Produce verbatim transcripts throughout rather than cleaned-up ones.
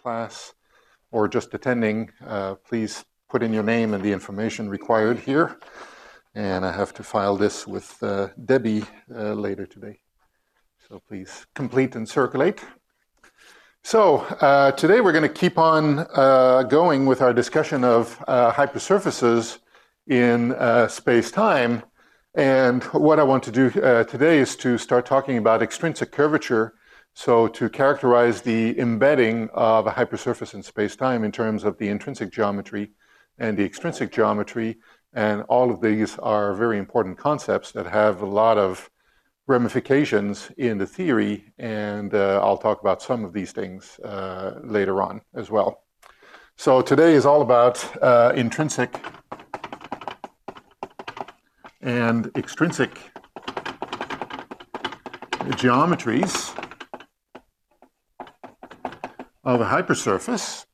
class or just attending, uh, please put in your name and the information required here. And I have to file this with uh, Debbie uh, later today. So please complete and circulate. So uh, today we're going to keep on uh, going with our discussion of uh, hypersurfaces in uh, space-time. And what I want to do uh, today is to start talking about extrinsic curvature. So to characterize the embedding of a hypersurface in space-time in terms of the intrinsic geometry and the extrinsic geometry. And all of these are very important concepts that have a lot of ramifications in the theory, and uh, I'll talk about some of these things uh, later on as well. So today is all about uh, intrinsic and extrinsic geometries of a hypersurface.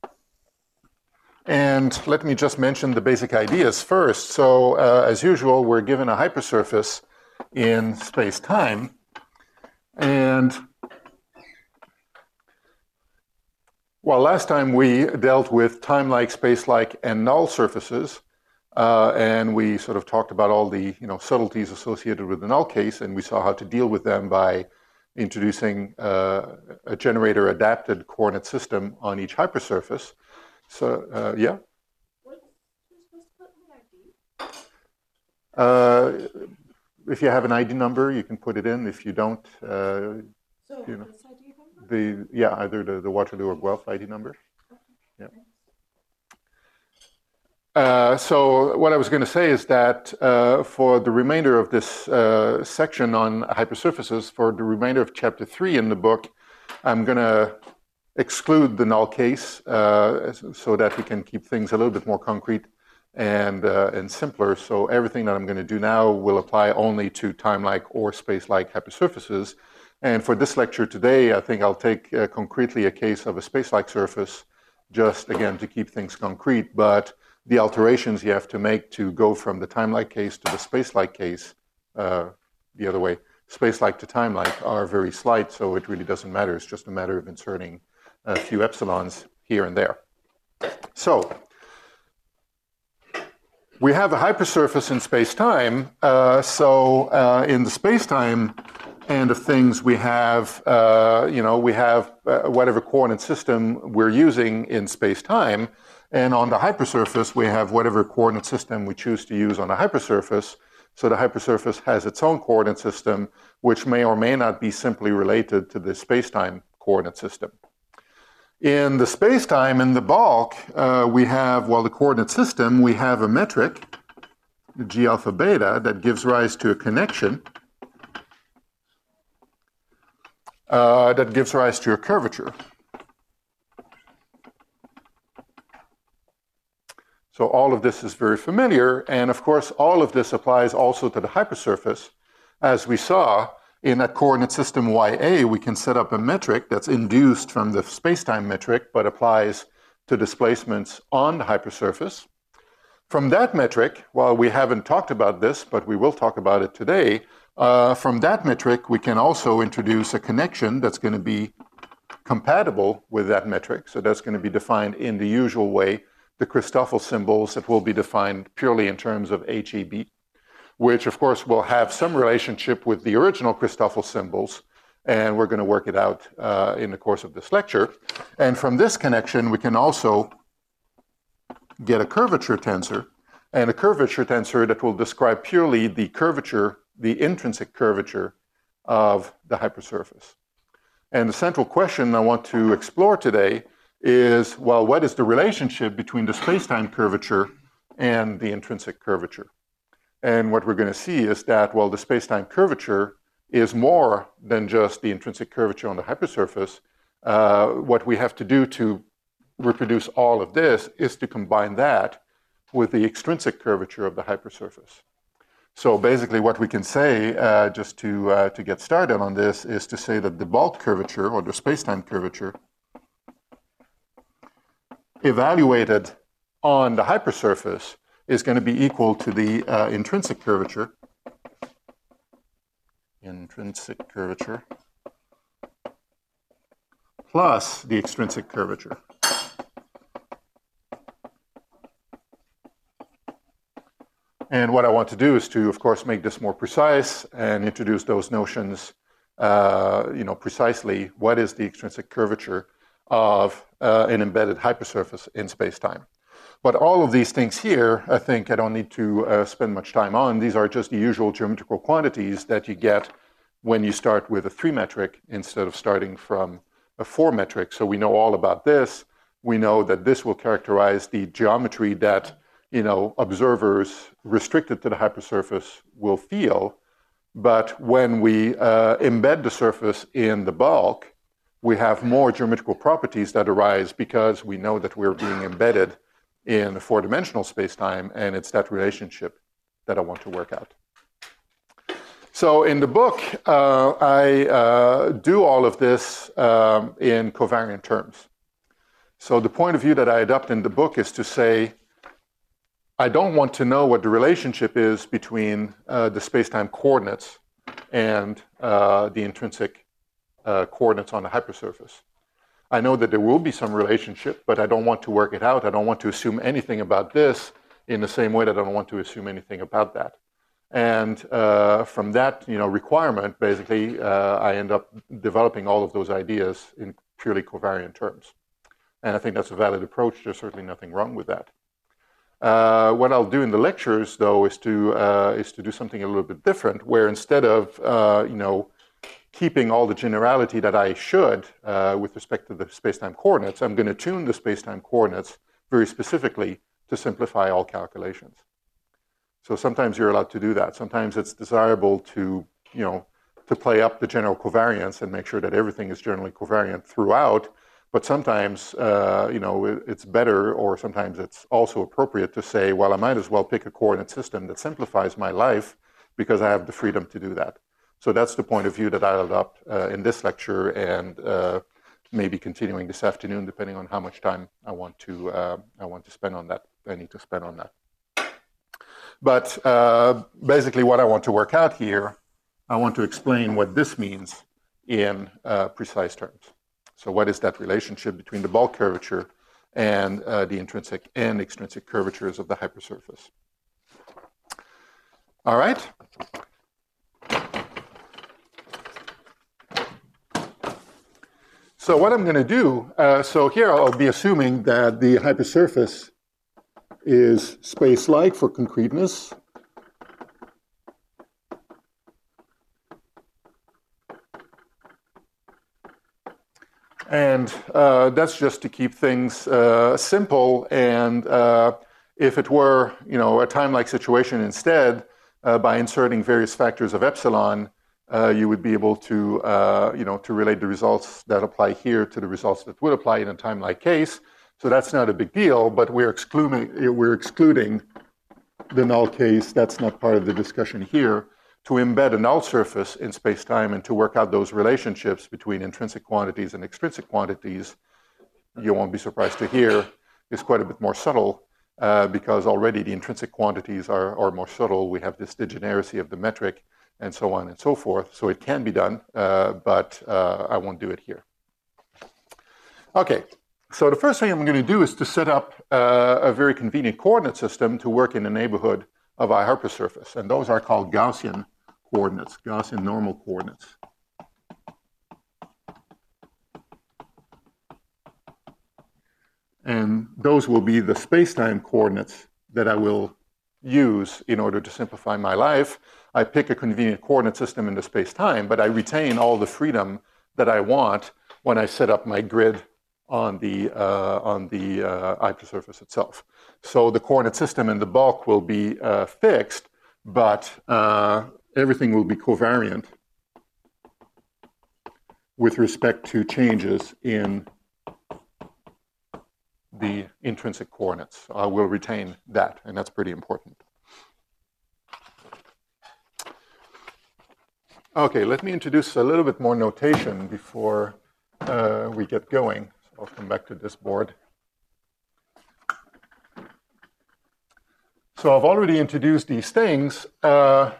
And let me just mention the basic ideas first. So uh, as usual, we're given a hypersurface in space-time, and well, last time we dealt with time-like, space-like, and null surfaces, uh, and we sort of talked about all the you know subtleties associated with the null case, and we saw how to deal with them by introducing uh, a generator-adapted coordinate system on each hypersurface. So, uh, yeah. What is supposed to put in I D? Uh, If you have an I D number, you can put it in. If you don't, uh, so you know, this I D number? the yeah, either the, the Waterloo or Guelph I D number. Yeah. Uh, so what I was going to say is that uh, for the remainder of this uh, section on hypersurfaces, for the remainder of chapter three in the book, I'm going to exclude the null case uh, so that we can keep things a little bit more concrete and uh, and simpler. So everything that I'm going to do now will apply only to time-like or space-like hypersurfaces. And for this lecture today, I think I'll take uh, concretely a case of a space-like surface, just again to keep things concrete. But the alterations you have to make to go from the time-like case to the space-like case, uh, the other way, space-like to time-like, are very slight. So it really doesn't matter. It's just a matter of inserting a few epsilons here and there. So we have a hypersurface in space-time. Uh, so uh, in the space-time end of things, we have, uh, you know, we have uh, whatever coordinate system we're using in space-time. And on the hypersurface, we have whatever coordinate system we choose to use on the hypersurface. So the hypersurface has its own coordinate system, which may or may not be simply related to the space-time coordinate system. In the space-time, in the bulk, uh, we have, well, the coordinate system, we have a metric, G alpha beta, that gives rise to a connection uh, that gives rise to a curvature. So all of this is very familiar, and of course, all of this applies also to the hypersurface. As we saw, in that coordinate system Y A, we can set up a metric that's induced from the space-time metric, but applies to displacements on the hypersurface. From that metric, while we haven't talked about this, but we will talk about it today, uh, from that metric, we can also introduce a connection that's going to be compatible with that metric. So that's going to be defined in the usual way, the Christoffel symbols that will be defined purely in terms of H E B, which of course will have some relationship with the original Christoffel symbols, and we're going to work it out uh, in the course of this lecture. And from this connection, we can also get a curvature tensor, and a curvature tensor that will describe purely the curvature, the intrinsic curvature of the hypersurface. And the central question I want to explore today is, well, what is the relationship between the space-time curvature and the intrinsic curvature? And what we're going to see is that, well, the space-time curvature is more than just the intrinsic curvature on the hypersurface. Uh, what we have to do to reproduce all of this is to combine that with the extrinsic curvature of the hypersurface. So basically what we can say, uh, just to, uh, to get started on this, is to say that the bulk curvature, or the space-time curvature, evaluated on the hypersurface is going to be equal to the uh, intrinsic curvature, intrinsic curvature, plus the extrinsic curvature. And what I want to do is to, of course, make this more precise and introduce those notions, uh, you know, precisely what is the extrinsic curvature of uh, an embedded hypersurface in space-time. But all of these things here, I think I don't need to uh, spend much time on. These are just the usual geometrical quantities that you get when you start with a three metric instead of starting from a four metric. So we know all about this. We know that this will characterize the geometry that, you know, observers restricted to the hypersurface will feel. But when we uh, embed the surface in the bulk, we have more geometrical properties that arise because we know that we're being embedded in a four-dimensional space-time, and it's that relationship that I want to work out. So in the book, uh, I uh, do all of this um, in covariant terms. So the point of view that I adopt in the book is to say, I don't want to know what the relationship is between uh, the space-time coordinates and uh, the intrinsic uh, coordinates on the hypersurface. I know that there will be some relationship, but I don't want to work it out. I don't want to assume anything about this in the same way that I don't want to assume anything about that. And uh, from that, you know, requirement, basically, uh, I end up developing all of those ideas in purely covariant terms. And I think that's a valid approach. There's certainly nothing wrong with that. Uh, what I'll do in the lectures, though, is to uh, is to do something a little bit different, where instead of uh, you know keeping all the generality that I should uh, with respect to the space-time coordinates, I'm going to tune the space-time coordinates very specifically to simplify all calculations. So sometimes you're allowed to do that. Sometimes it's desirable to, you know, to play up the general covariance and make sure that everything is generally covariant throughout. But sometimes, uh, you know, it's better, or sometimes it's also appropriate to say, well, I might as well pick a coordinate system that simplifies my life because I have the freedom to do that. So that's the point of view that I'll adopt uh, in this lecture, and uh, maybe continuing this afternoon, depending on how much time I want to uh, I want to spend on that. I need to spend on that. But uh, basically, what I want to work out here, I want to explain what this means in uh, precise terms. So, what is that relationship between the bulk curvature and uh, the intrinsic and extrinsic curvatures of the hypersurface? All right. So what I'm going to do, uh, so here I'll be assuming that the hypersurface is space-like for concreteness. And uh, that's just to keep things uh, simple. And uh, if it were, you know, a time-like situation instead, uh, by inserting various factors of epsilon, Uh, you would be able to, uh, you know, to relate the results that apply here to the results that would apply in a time-like case. So that's not a big deal, but we're excluding, we're excluding the null case. That's not part of the discussion here. To embed a null surface in space-time and to work out those relationships between intrinsic quantities and extrinsic quantities, you won't be surprised to hear, is quite a bit more subtle uh, because already the intrinsic quantities are, are more subtle. We have this degeneracy of the metric, and so on and so forth. So it can be done, uh, but uh, I won't do it here. Okay, so the first thing I'm going to do is to set up uh, a very convenient coordinate system to work in the neighborhood of our hypersurface. And those are called Gaussian coordinates, Gaussian normal coordinates. And those will be the space-time coordinates that I will use in order to simplify my life. I pick a convenient coordinate system in the space-time, but I retain all the freedom that I want when I set up my grid on the uh, on the uh, hypersurface itself. So the coordinate system in the bulk will be uh, fixed, but uh, everything will be covariant with respect to changes in the intrinsic coordinates. I will retain that, and that's pretty important. Okay, let me introduce a little bit more notation before uh, we get going. So I'll come back to this board. So I've already introduced these things. Uh,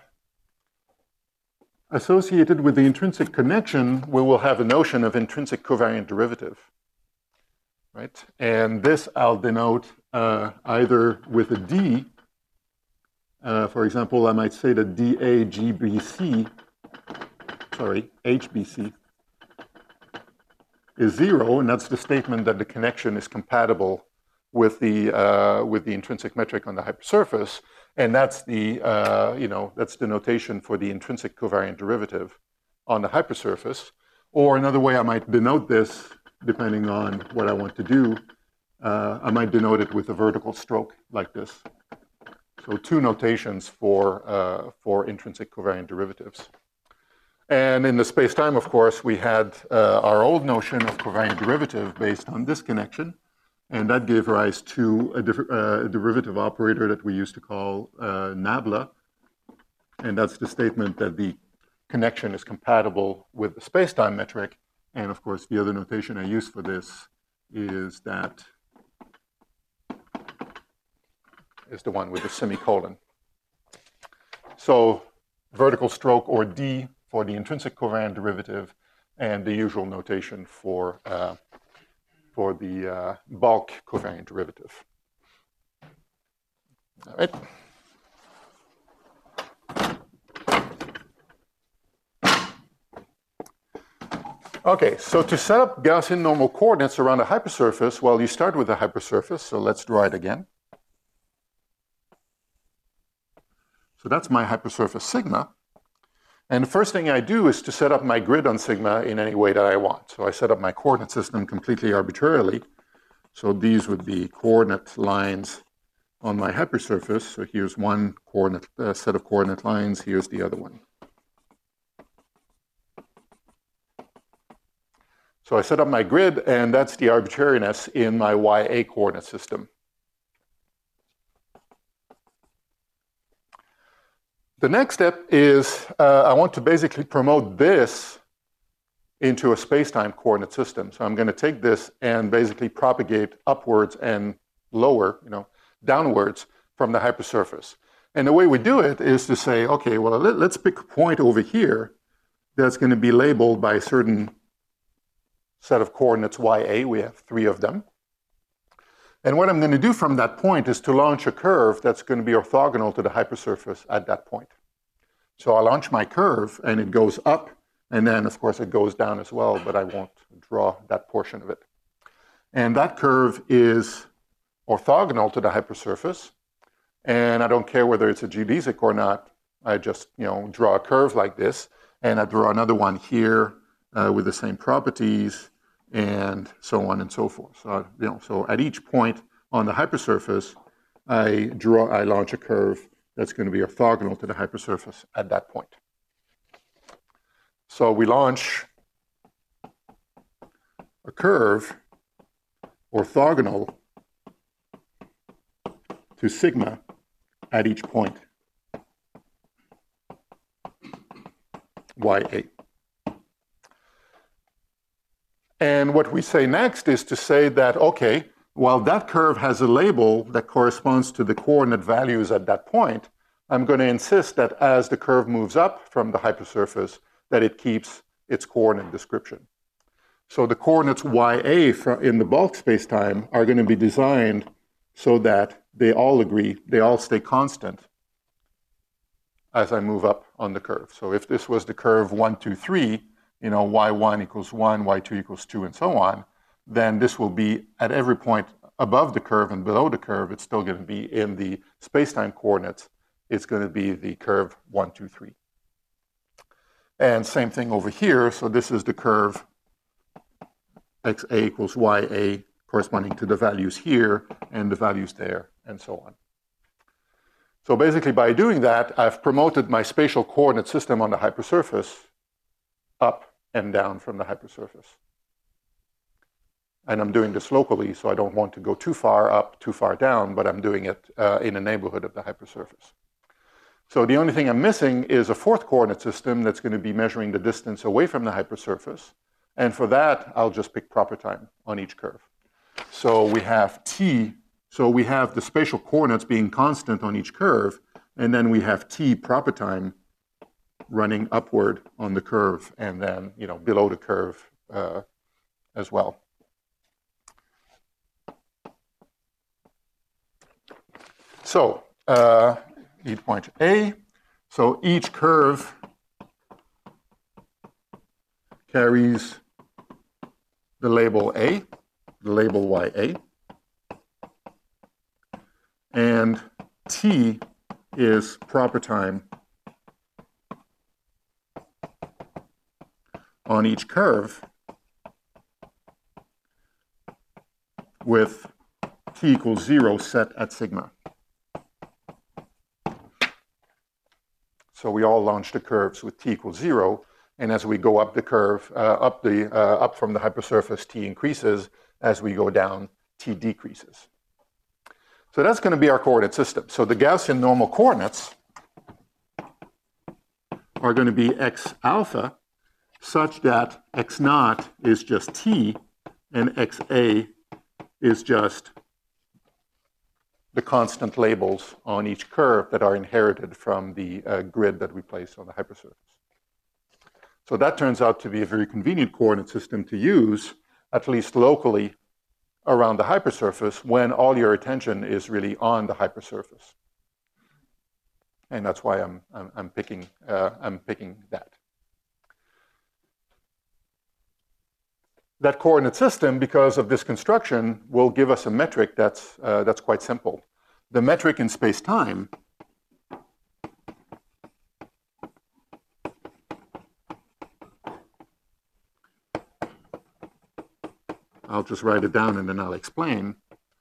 associated with the intrinsic connection, we will have a notion of intrinsic covariant derivative. Right? And this I'll denote uh, either with a D Uh, for example, I might say that D A G B C, sorry, H B C is zero, and that's the statement that the connection is compatible with the uh, with the intrinsic metric on the hypersurface, and that's the uh, you know that's the notation for the intrinsic covariant derivative on the hypersurface. Or another way I might denote this, depending on what I want to do, uh, I might denote it with a vertical stroke like this. So two notations for uh, for intrinsic covariant derivatives. And in the space-time, of course, we had uh, our old notion of covariant derivative based on this connection. And that gave rise to a, uh, a derivative operator that we used to call uh, nabla. And that's the statement that the connection is compatible with the space-time metric. And of course, the other notation I use for this is that is the one with the semicolon. So vertical stroke, or D, for the intrinsic covariant derivative, and the usual notation for uh, for the uh, bulk covariant derivative. All right. Okay, so to set up Gaussian normal coordinates around a hypersurface, well, you start with a hypersurface, so let's draw it again. So that's my hypersurface sigma. And the first thing I do is to set up my grid on sigma in any way that I want. So I set up my coordinate system completely arbitrarily. So these would be coordinate lines on my hypersurface. So here's one coordinate uh, set of coordinate lines. Here's the other one. So I set up my grid, and that's the arbitrariness in my Y A coordinate system. The next step is uh, I want to basically promote this into a space-time coordinate system. So I'm going to take this and basically propagate upwards and lower, you know, downwards from the hypersurface. And the way we do it is to say, okay, well, let, let's pick a point over here that's going to be labeled by a certain set of coordinates Y A. We have three of them. And what I'm going to do from that point is to launch a curve that's going to be orthogonal to the hypersurface at that point. So I launch my curve, and it goes up, and then, of course, it goes down as well, but I won't draw that portion of it. And that curve is orthogonal to the hypersurface, and I don't care whether it's a geodesic or not. I just, you know, draw a curve like this, and I draw another one here uh, with the same properties, and so on and so forth. So, you know, so at each point on the hypersurface, I draw, I launch a curve that's going to be orthogonal to the hypersurface at that point. So we launch a curve orthogonal to sigma at each point Y A. And what we say next is to say that, okay, while that curve has a label that corresponds to the coordinate values at that point, I'm going to insist that as the curve moves up from the hypersurface, that it keeps its coordinate description. So the coordinates Y A in the bulk spacetime are going to be designed so that they all agree, they all stay constant as I move up on the curve. So if this was the curve one, two, three, you know, Y one equals one, Y two equals two, and so on, then this will be at every point above the curve and below the curve, it's still going to be in the spacetime coordinates. It's going to be the curve one, two, three. And same thing over here. So this is the curve X A equals Y A corresponding to the values here and the values there, and so on. So basically by doing that, I've promoted my spatial coordinate system on the hypersurface up and down from the hypersurface. And I'm doing this locally, so I don't want to go too far up, too far down, but I'm doing it uh, in the neighborhood of the hypersurface. So the only thing I'm missing is a fourth coordinate system that's going to be measuring the distance away from the hypersurface. And for that, I'll just pick proper time on each curve. So we have t, so we have the spatial coordinates being constant on each curve, and then we have t proper time running upward on the curve, and then, you know, below the curve uh, as well. So uh, e to point A. So each curve carries the label A, the label Y A. And T is proper time on each curve with T equals zero set at sigma. So we all launch the curves with T equals zero, and as we go up the curve, uh, up, the, uh, up from the hypersurface, T increases. As we go down, T decreases. So that's going to be our coordinate system. So the Gaussian normal coordinates are going to be x alpha, such that x naught is just T, and xa is just the constant labels on each curve that are inherited from the uh, grid that we place on the hypersurface. So that turns out to be a very convenient coordinate system to use, at least locally, around the hypersurface when all your attention is really on the hypersurface. And that's why I'm, I'm, I'm, picking, uh, I'm picking that. That coordinate system, because of this construction, will give us a metric that's, uh, that's quite simple. The metric in space-time I'll just write it down and then I'll explain.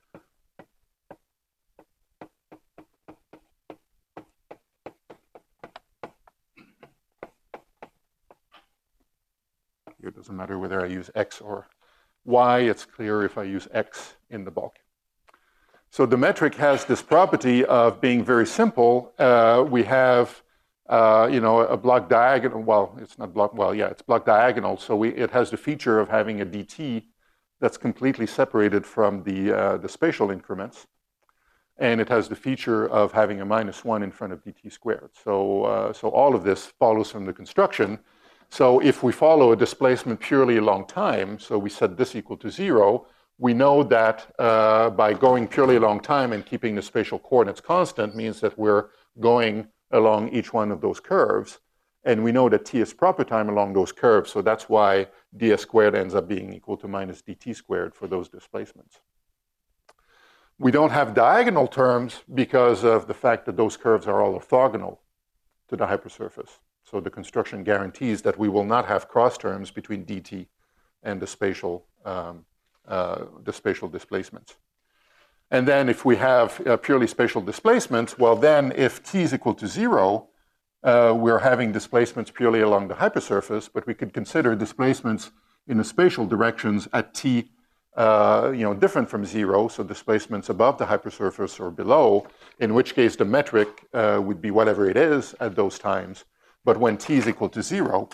It doesn't matter whether I use X or Y. It's clear if I use X in the bulk. So the metric has this property of being very simple. Uh, we have, uh, you know, a block diagonal. Well, it's not block. Well, yeah, it's block diagonal. So we, it has the feature of having a dt that's completely separated from the uh, the spatial increments, and it has the feature of having a minus one in front of dt squared. So uh, so all of this follows from the construction. So if we follow a displacement purely along time, so we set this equal to zero, we know that uh, by going purely along time and keeping the spatial coordinates constant means that we're going along each one of those curves. And we know that t is proper time along those curves, so that's why ds squared ends up being equal to minus dt squared for those displacements. We don't have diagonal terms because of the fact that those curves are all orthogonal to the hypersurface. So the construction guarantees that we will not have cross terms between dt and the spatial, um, uh, the spatial displacements. And then if we have uh, purely spatial displacements, well then if t is equal to zero, uh, we're having displacements purely along the hypersurface, but we could consider displacements in the spatial directions at t uh, you know, different from zero, so displacements above the hypersurface or below, in which case the metric uh, would be whatever it is at those times. But when t is equal to zero,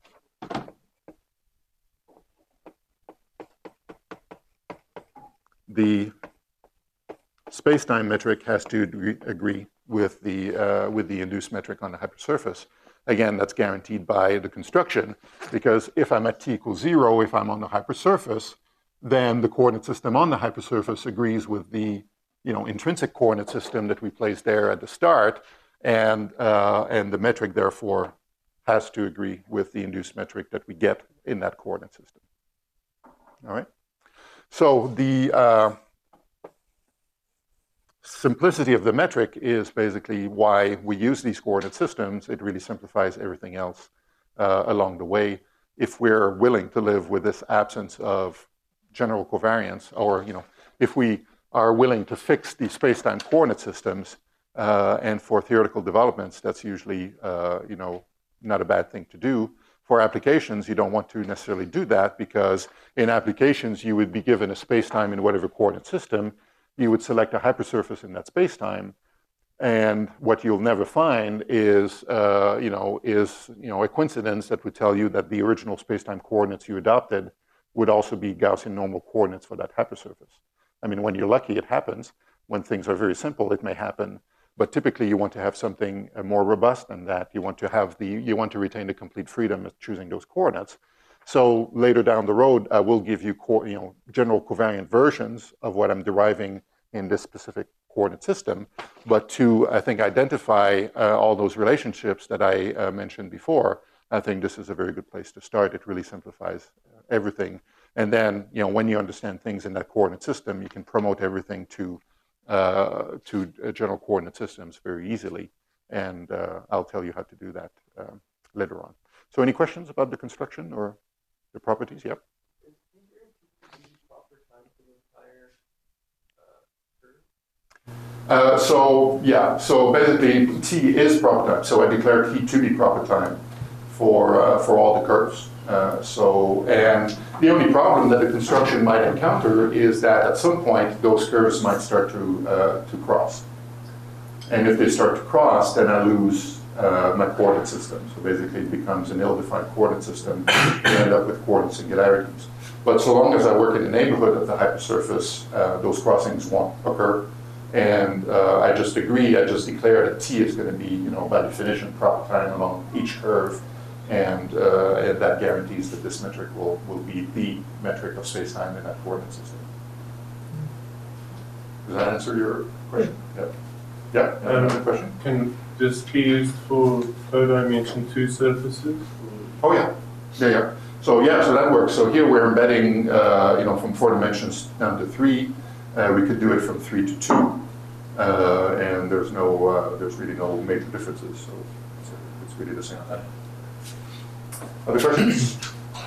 the space-time metric has to agree, agree with the uh, with the induced metric on the hypersurface. Again, that's guaranteed by the construction, because if I'm at t equals zero, if I'm on the hypersurface, then the coordinate system on the hypersurface agrees with the you know intrinsic coordinate system that we placed there at the start, and uh, and the metric therefore has to agree with the induced metric that we get in that coordinate system. All right. So the uh, simplicity of the metric is basically why we use these coordinate systems. It really simplifies everything else uh, along the way. If we're willing to live with this absence of general covariance, or you know, if we are willing to fix the space-time coordinate systems, uh, and for theoretical developments, that's usually uh, you know not a bad thing to do. For applications, you don't want to necessarily do that, because in applications, you would be given a space-time in whatever coordinate system. You would select a hypersurface in that space-time, and what you'll never find is, uh, you know, is you know a coincidence that would tell you that the original space-time coordinates you adopted would also be Gaussian normal coordinates for that hypersurface. I mean, when you're lucky, it happens. When things are very simple, it may happen. But typically, you want to have something more robust than that. You want to have the, you want to retain the complete freedom of choosing those coordinates. So later down the road, I will give you, co you know, general covariant versions of what I'm deriving in this specific coordinate system, but to, I think, identify uh, all those relationships that I uh, mentioned before. I think this is a very good place to start. It really simplifies everything. And then, you know, when you understand things in that coordinate system, you can promote everything to uh, to uh, general coordinate systems very easily. And uh, I'll tell you how to do that um, later on. So any questions about the construction or the properties? Yep. Uh, so yeah, so basically T is proper time. So I declare T to be proper time for uh, for all the curves. Uh, so and the only problem that the construction might encounter is that at some point those curves might start to uh, to cross. And if they start to cross, then I lose uh, my coordinate system. So basically it becomes an ill-defined coordinate system. You end up with coordinate singularities. But so long as I work in the neighborhood of the hypersurface, uh, those crossings won't occur. And uh, I just agree, I just declare that T is going to be, you know, by definition, proper time along each curve. And, uh, and that guarantees that this metric will, will be the metric of space-time in that coordinate system. Does that answer your question? Yeah. Yeah, Um, another question? Can this be used for codimension two surfaces? Oh yeah, yeah, yeah. So yeah, so that works. So here we're embedding, uh, you know, from four dimensions down to three. Uh, we could do it from three to two, uh, and there's no, uh, there's really no major differences. So it's, it's really the same. Other questions?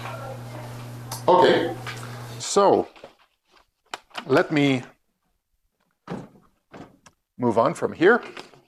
Okay. So let me move on from here.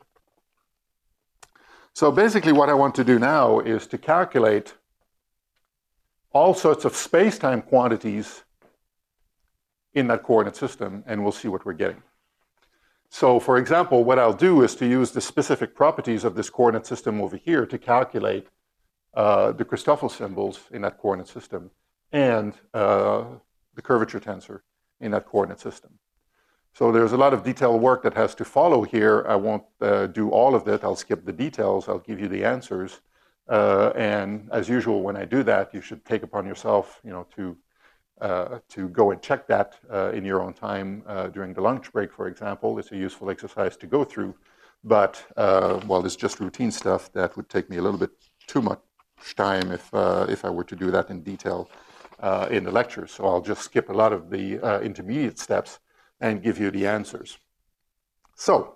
So basically what I want to do now is to calculate all sorts of space-time quantities in that coordinate system, and we'll see what we're getting. So for example, what I'll do is to use the specific properties of this coordinate system over here to calculate uh, the Christoffel symbols in that coordinate system and uh, the curvature tensor in that coordinate system. So there's a lot of detailed work that has to follow here. I won't uh, do all of it. I'll skip the details. I'll give you the answers. Uh, and as usual, when I do that, you should take upon yourself, you know, to uh, to go and check that uh, in your own time uh, during the lunch break, for example. It's a useful exercise to go through. But uh, well, it's just routine stuff that would take me a little bit too much time if uh, if I were to do that in detail uh, in the lecture. So I'll just skip a lot of the uh, intermediate steps and give you the answers. So,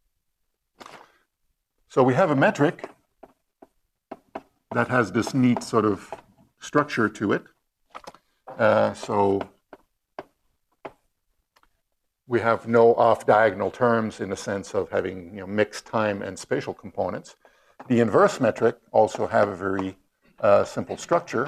so we have a metric that has this neat sort of structure to it. Uh, so we have no off-diagonal terms in the sense of having, you know, mixed time and spatial components. The inverse metric also have a very uh, simple structure.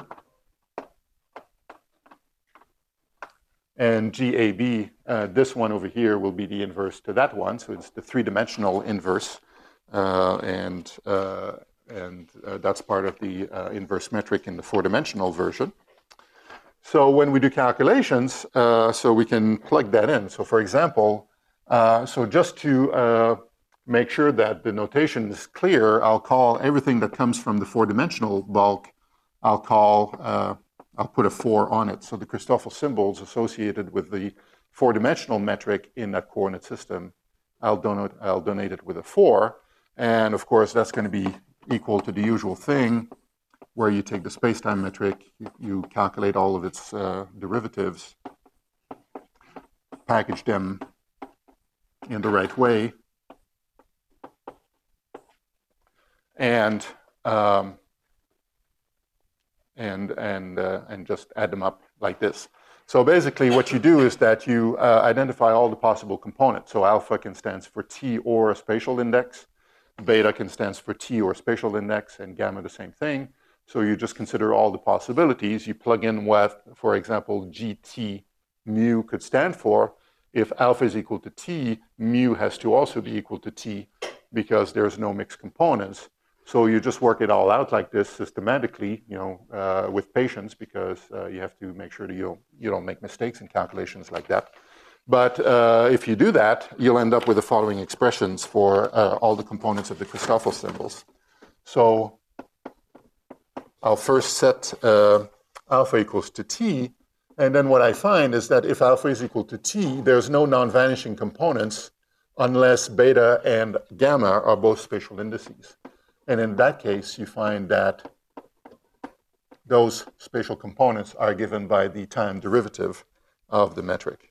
And G A B, uh, this one over here will be the inverse to that one. So it's the three-dimensional inverse. Uh, and uh, and uh, that's part of the uh, inverse metric in the four-dimensional version. So when we do calculations, uh, so we can plug that in. So for example, uh, so just to uh, make sure that the notation is clear, I'll call everything that comes from the four-dimensional bulk, I'll call, uh, I'll put a four on it. So the Christoffel symbols associated with the four-dimensional metric in that coordinate system, I'll donate, I'll donate it with a four. And of course, that's going to be equal to the usual thing, where you take the space-time metric, you, you calculate all of its uh, derivatives, package them in the right way, and um, and and uh, and just add them up like this. So basically, what you do is that you uh, identify all the possible components. So alpha can stand for t or a spatial index, beta can stand for t or spatial index, and gamma the same thing. So you just consider all the possibilities. You plug in what, for example, gt mu could stand for. If alpha is equal to t, mu has to also be equal to t because there's no mixed components. So you just work it all out like this systematically, you know, uh, with patience, because uh, you have to make sure that you don't, you don't make mistakes in calculations like that. But uh, if you do that, you'll end up with the following expressions for uh, all the components of the Christoffel symbols. So I'll first set uh, alpha equals to t, and then what I find is that if alpha is equal to t, there's no non-vanishing components unless beta and gamma are both spatial indices. And in that case, you find that those spatial components are given by the time derivative of the metric.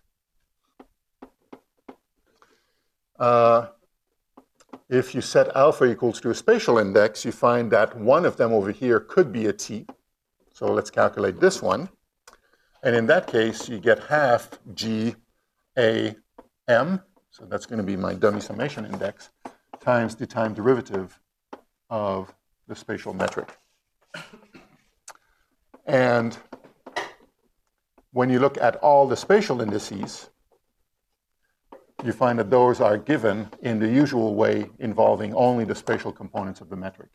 Uh, if you set alpha equals to a spatial index, you find that one of them over here could be a t. So let's calculate this one. And in that case, you get half G A M, so that's going to be my dummy summation index, times the time derivative of the spatial metric. And when you look at all the spatial indices, you find that those are given in the usual way involving only the spatial components of the metric.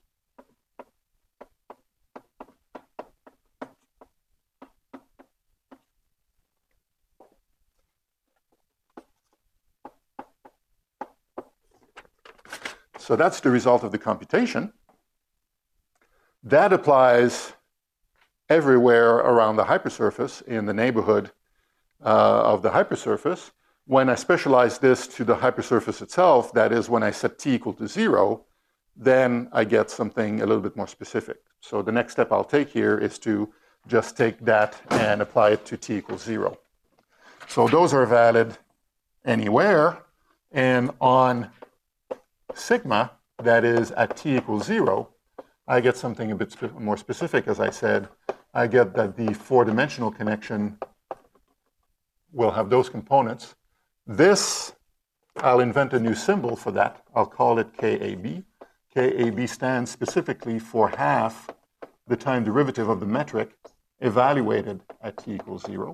So that's the result of the computation. That applies everywhere around the hypersurface in the neighborhood uh, of the hypersurface. When I specialize this to the hypersurface itself, that is when I set t equal to zero, then I get something a little bit more specific. So the next step I'll take here is to just take that and apply it to t equals zero. So those are valid anywhere, and on sigma, that is at t equals zero, I get something a bit spe- more specific. As I said, I get that the four-dimensional connection will have those components. This, I'll invent a new symbol for that. I'll call it K A B. K A B stands specifically for half the time derivative of the metric evaluated at t equals zero.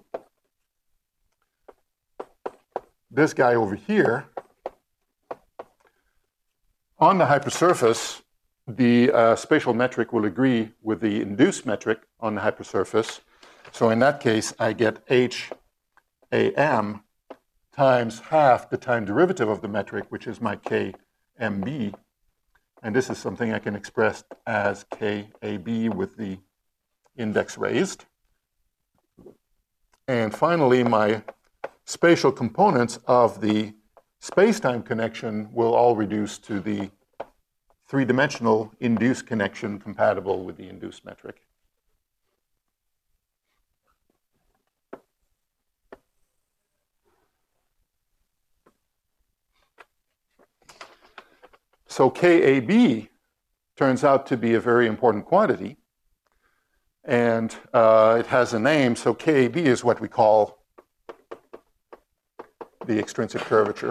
This guy over here, on the hypersurface, the uh, spatial metric will agree with the induced metric on the hypersurface. So in that case, I get H A M times half the time derivative of the metric, which is my K M B. And this is something I can express as K A B with the index raised. And finally, my spatial components of the space-time connection will all reduce to the three-dimensional induced connection compatible with the induced metric. So K A B turns out to be a very important quantity, and uh, it has a name. So K A B is what we call the extrinsic curvature.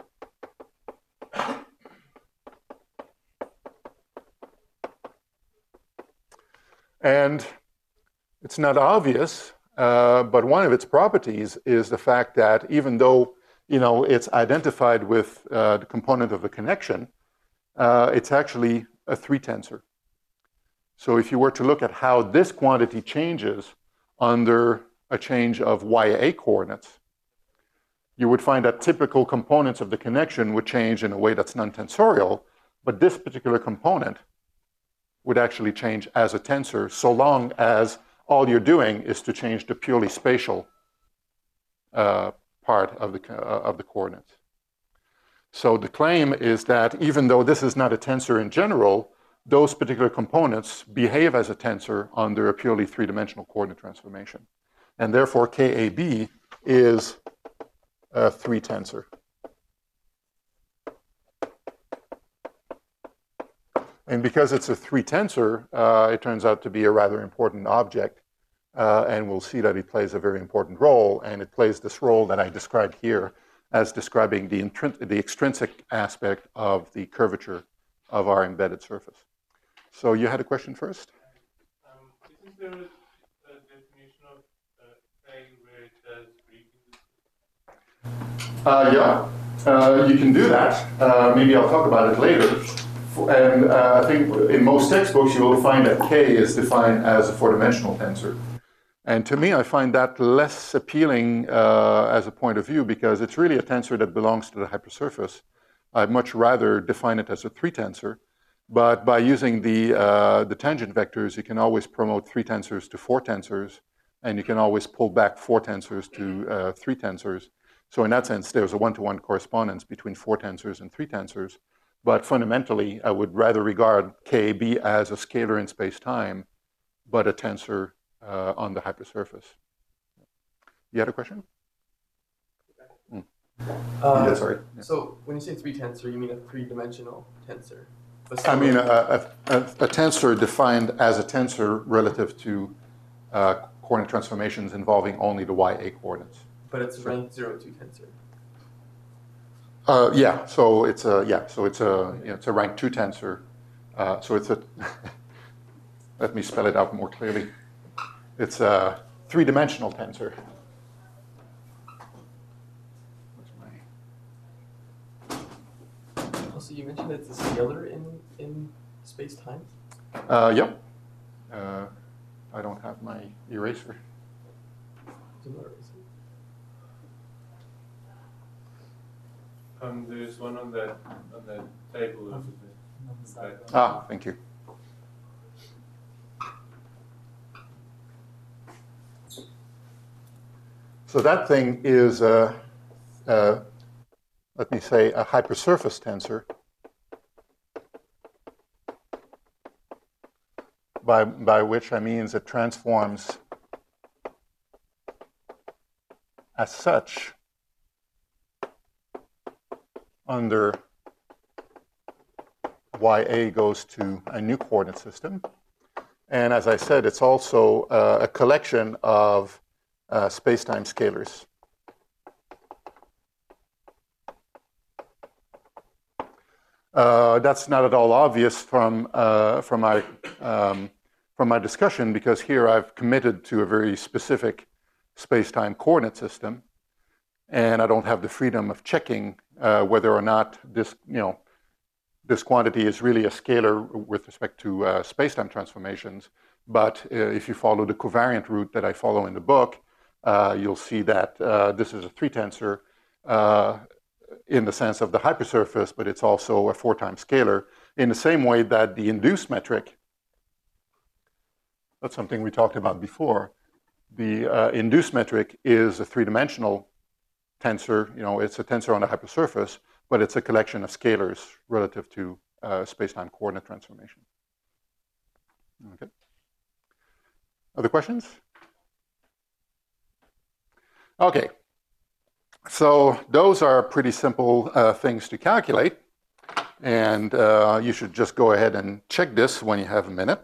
And it's not obvious, uh, but one of its properties is the fact that even though, you know, it's identified with uh, the component of the connection, uh, it's actually a three tensor. So if you were to look at how this quantity changes under a change of Y A coordinates, you would find that typical components of the connection would change in a way that's non-tensorial, but this particular component would actually change as a tensor so long as all you're doing is to change the purely spatial uh, part of the, uh, of the coordinates. So the claim is that even though this is not a tensor in general, those particular components behave as a tensor under a purely three-dimensional coordinate transformation. And therefore, K A B is a three tensor. And because it's a three tensor, uh, it turns out to be a rather important object. Uh, and we'll see that it plays a very important role. And it plays this role that I described here as describing the, the extrinsic aspect of the curvature of our embedded surface. So you had a question first? Um, isn't there a definition of uh, plane where it does breathing? Uh, yeah, uh, you can do that. Uh, maybe I'll talk about it later. And uh, I think in most textbooks you will find that K is defined as a four-dimensional tensor. And to me, I find that less appealing uh, as a point of view because it's really a tensor that belongs to the hypersurface. I'd much rather define it as a three tensor. But by using the, uh, the tangent vectors, you can always promote three tensors to four tensors, and you can always pull back four tensors to uh, three tensors. So in that sense, there's a one-to-one correspondence between four tensors and three tensors. But fundamentally, I would rather regard K A B as a scalar in space-time, but a tensor uh, on the hypersurface. You had a question? Mm. Uh, yeah, sorry. Yeah. So when you say three tensor, you mean a three-dimensional tensor? But I mean, a, similar- a, a, a tensor defined as a tensor relative to uh, coordinate transformations involving only the y a coordinates. But it's rank zero two tensor. Uh, yeah, so it's a yeah, so it's a you know, it's a rank two tensor. Uh, so it's a let me spell it out more clearly. It's a three-dimensional tensor. Also, you mentioned it's a scalar in in space time. Uh, yep. Uh, I don't have my eraser. Um, there's one on that on that table over there. Right. Ah, thank you. So that thing is, uh, uh, let me say, a hypersurface tensor. By, by which I mean it transforms as such under Y A goes to a new coordinate system. And as I said, it's also uh, a collection of uh, space-time scalars. Uh, that's not at all obvious from, uh, from, my, um, from my discussion, because here I've committed to a very specific space-time coordinate system, and I don't have the freedom of checking uh, whether or not this, you know, this quantity is really a scalar with respect to uh, space-time transformations. But uh, if you follow the covariant route that I follow in the book, uh, you'll see that uh, this is a three-tensor uh, in the sense of the hypersurface, but it's also a four-time scalar in the same way that the induced metric, that's something we talked about before, the uh, induced metric is a three-dimensional tensor. You know, it's a tensor on the hypersurface, but it's a collection of scalars relative to uh, space-time coordinate transformation. Okay. Other questions? Okay. So those are pretty simple uh, things to calculate. And uh, you should just go ahead and check this when you have a minute.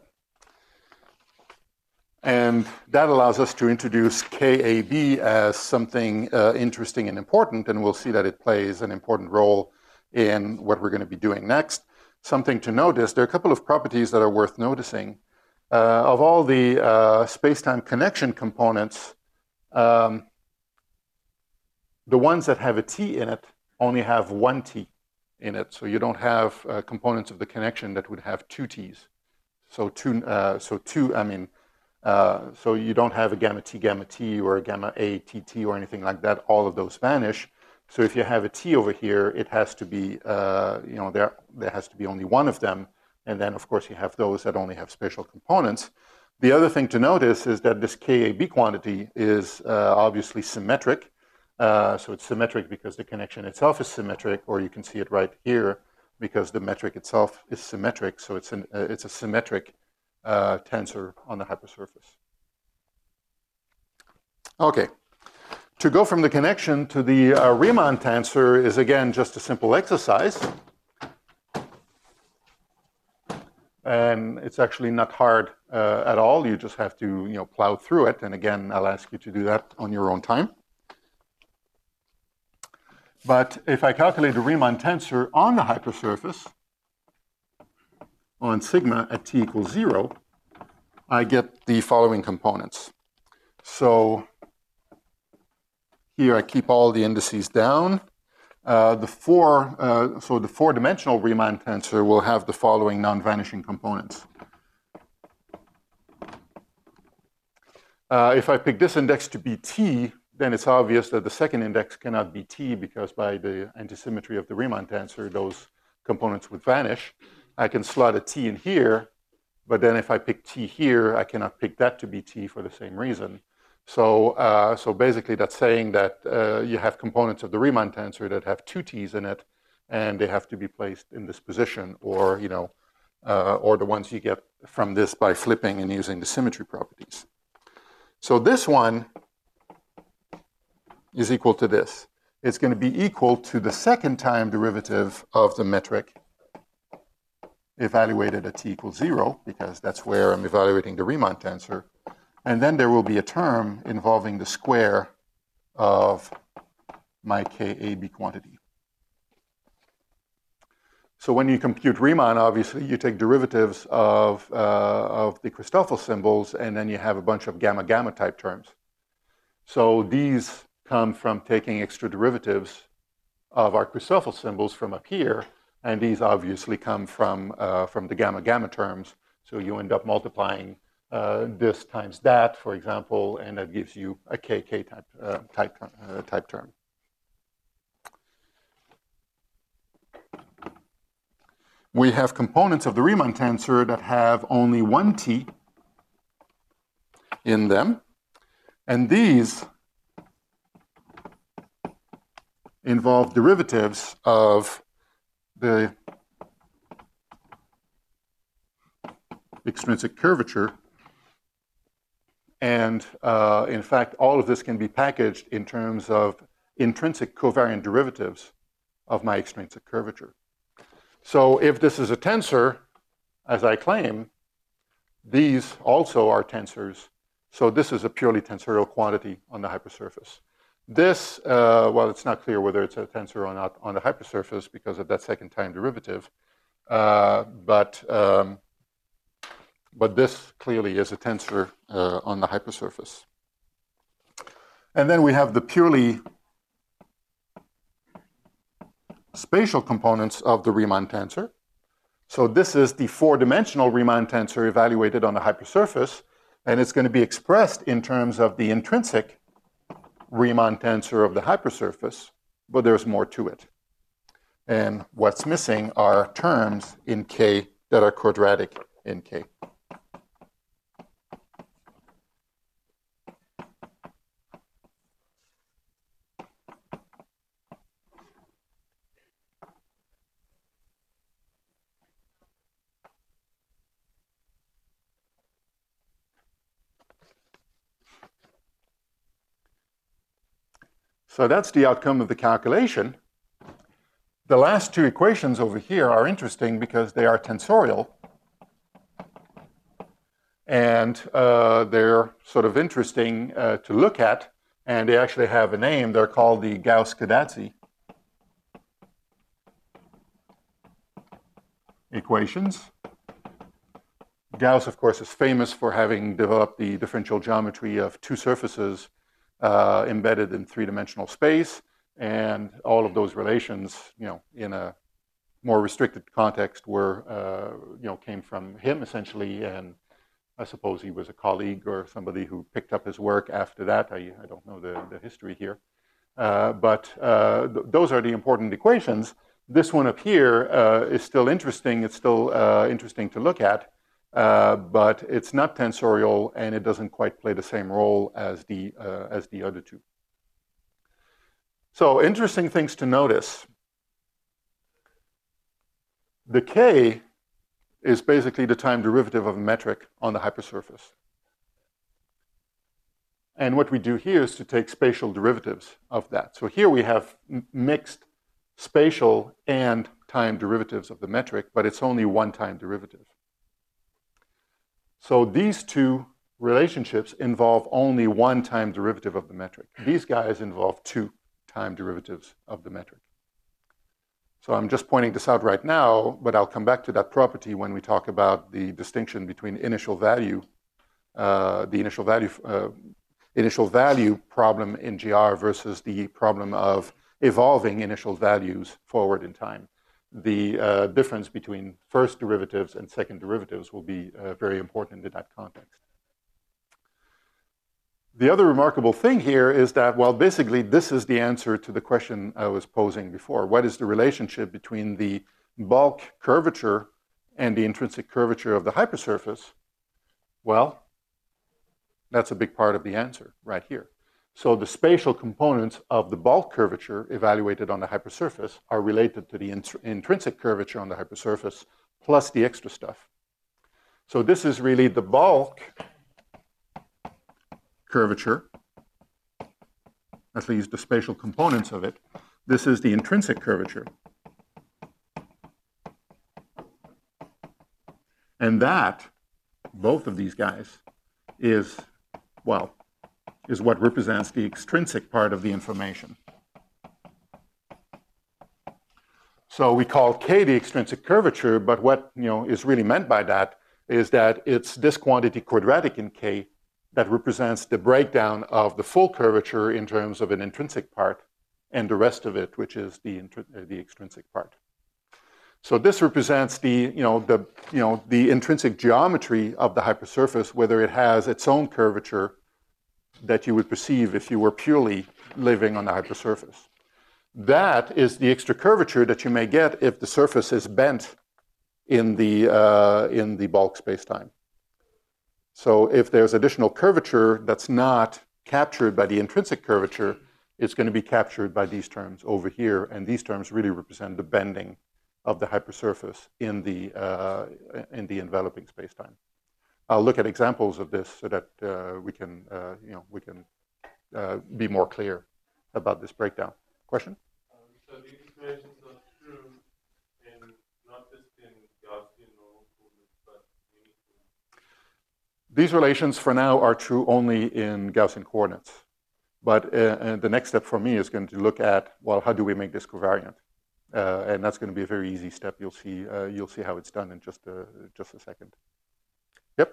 And that allows us to introduce K A B as something uh, interesting and important, and we'll see that it plays an important role in what we're going to be doing next. Something to notice, there are a couple of properties that are worth noticing. Uh, of all the uh, space-time connection components, um, the ones that have a T in it only have one T in it, so you don't have uh, components of the connection that would have two T's. So two, uh, so two, I mean, Uh, so you don't have a gamma T, gamma T, or a gamma A, T, T, or anything like that. All of those vanish. So if you have a T over here, it has to be, uh, you know, there, there has to be only one of them. And then, of course, you have those that only have spatial components. The other thing to notice is that this K A B quantity is uh, obviously symmetric. Uh, so it's symmetric because the connection itself is symmetric, or you can see it right here because the metric itself is symmetric. So it's, an, uh, it's a symmetric Uh, tensor on the hypersurface. Okay, to go from the connection to the uh, Riemann tensor is again just a simple exercise, and it's actually not hard uh, at all. You just have to, you know, plow through it, and again, I'll ask you to do that on your own time. But if I calculate the Riemann tensor on the hypersurface, on sigma at t equals zero, I get the following components. So here I keep all the indices down. Uh, the four, uh, so the four-dimensional Riemann tensor will have the following non-vanishing components. Uh, if I pick this index to be t, then it's obvious that the second index cannot be t, because by the antisymmetry of the Riemann tensor, those components would vanish. I can slot a t in here, but then if I pick t here, I cannot pick that to be t for the same reason. So, uh, so basically that's saying that uh, you have components of the Riemann tensor that have two t's in it, and they have to be placed in this position, or, you know, uh, or the ones you get from this by flipping and using the symmetry properties. So this one is equal to this. It's going to be equal to the second time derivative of the metric evaluated at t equals zero, because that's where I'm evaluating the Riemann tensor. And then there will be a term involving the square of my K A B quantity. So when you compute Riemann, obviously, you take derivatives of, uh, of the Christoffel symbols, and then you have a bunch of gamma-gamma type terms. So these come from taking extra derivatives of our Christoffel symbols from up here, and these obviously come from, uh, from the gamma-gamma terms. So you end up multiplying uh, this times that, for example, and that gives you a K K type, uh, type, uh, type term. We have components of the Riemann tensor that have only one t in them, and these involve derivatives of the extrinsic curvature, and uh, in fact, all of this can be packaged in terms of intrinsic covariant derivatives of my extrinsic curvature. So if this is a tensor, as I claim, these also are tensors. So this is a purely tensorial quantity on the hypersurface. This, uh, well, it's not clear whether it's a tensor or not on the hypersurface because of that second time derivative. Uh, but, um, but this clearly is a tensor uh, on the hypersurface. And then we have the purely spatial components of the Riemann tensor. So this is the four-dimensional Riemann tensor evaluated on the hypersurface, and it's going to be expressed in terms of the intrinsic Riemann tensor of the hypersurface, but there's more to it. And what's missing are terms in K that are quadratic in K. So that's the outcome of the calculation. The last two equations over here are interesting because they are tensorial. And uh, they're sort of interesting uh, to look at. And they actually have a name. They're called the Gauss-Cadazzi equations. Gauss, of course, is famous for having developed the differential geometry of two surfaces Uh, embedded in three-dimensional space, and all of those relations, you know, in a more restricted context, were, uh, you know, came from him essentially, and I suppose he was a colleague or somebody who picked up his work after that. I, I don't know the, the history here, uh, but uh, th those are the important equations. This one up here uh, is still interesting. It's still uh, interesting to look at. Uh, but it's not tensorial, and it doesn't quite play the same role as the, uh, as the other two. So interesting things to notice. The K is basically the time derivative of a metric on the hypersurface. And what we do here is to take spatial derivatives of that. So here we have mixed spatial and time derivatives of the metric, but it's only one time derivative. So these two relationships involve only one time derivative of the metric. These guys involve two time derivatives of the metric. So I'm just pointing this out right now, but I'll come back to that property when we talk about the distinction between initial value, uh, the initial value, uh, initial value problem in G R versus the problem of evolving initial values forward in time. The uh, difference between first derivatives and second derivatives will be uh, very important in that context. The other remarkable thing here is that, well, basically this is the answer to the question I was posing before. What is the relationship between the bulk curvature and the intrinsic curvature of the hypersurface? Well, That's a big part of the answer right here. So the spatial components of the bulk curvature evaluated on the hypersurface are related to the int intrinsic curvature on the hypersurface plus the extra stuff. So this is really the bulk curvature, at least the spatial components of it. This is the intrinsic curvature. And that, both of these guys, is, well, is what represents the extrinsic part of the information. So we call K the extrinsic curvature, but what you know is really meant by that is that it's this quantity quadratic in K that represents the breakdown of the full curvature in terms of an intrinsic part and the rest of it, which is the, the extrinsic part. So this represents the, you know, the, you know, the intrinsic geometry of the hypersurface, whether it has its own curvature that you would perceive if you were purely living on the hypersurface. That is the extra curvature that you may get if the surface is bent in the, uh, in the bulk spacetime. So if there's additional curvature that's not captured by the intrinsic curvature, it's going to be captured by these terms over here, and these terms really represent the bending of the hypersurface in the, uh, in the enveloping spacetime. I'll look at examples of this so that uh, we can, uh, you know, we can uh, be more clear about this breakdown. Question? Um, so these equations are true in not just in Gaussian normal coordinates, but uniform. These relations for now are true only in Gaussian coordinates. But uh, and the next step for me is going to look at, well, how do we make this covariant? Uh, and that's going to be a very easy step. You'll see, uh, you'll see how it's done in just a, just a second. Yep.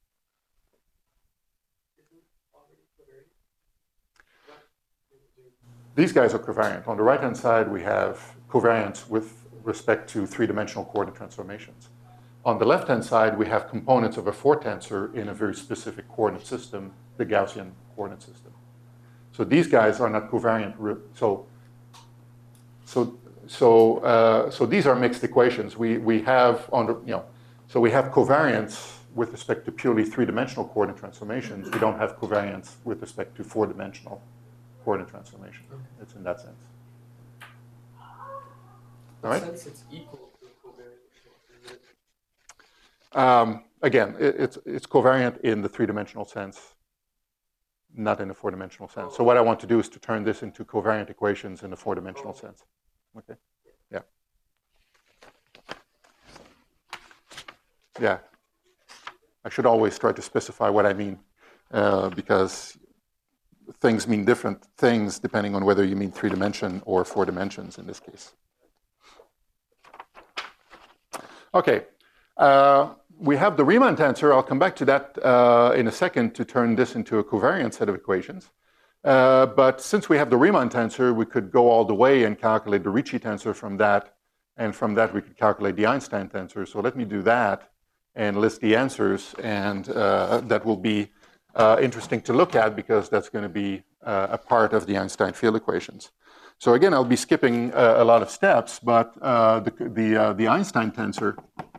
These guys are covariant. On the right-hand side, we have covariance with respect to three-dimensional coordinate transformations. On the left-hand side, we have components of a four tensor in a very specific coordinate system, the Gaussian coordinate system. So these guys are not covariant. So, so, so, uh, so these are mixed equations. We we have on the, you know, so we have covariance with respect to purely three-dimensional coordinate transformations. We don't have covariance with respect to four-dimensional coordinate transformations. It's in that sense. All right. Since it's equal to covariant. Um, again, it, it's it's covariant in the three-dimensional sense, not in the four-dimensional sense. So what I want to do is to turn this into covariant equations in the four-dimensional sense. Okay. Yeah. Yeah. I should always try to specify what I mean, uh, because things mean different things depending on whether you mean three dimension or four dimensions in this case. Okay. Uh, we have the Riemann tensor. I'll come back to that uh, in a second to turn this into a covariant set of equations. Uh, but since we have the Riemann tensor, we could go all the way and calculate the Ricci tensor from that. And from that, we could calculate the Einstein tensor. So let me do that and list the answers. And uh, that will be uh, interesting to look at because that's going to be uh, a part of the Einstein field equations. So again, I'll be skipping uh, a lot of steps, but uh, the, the, uh, the Einstein tensor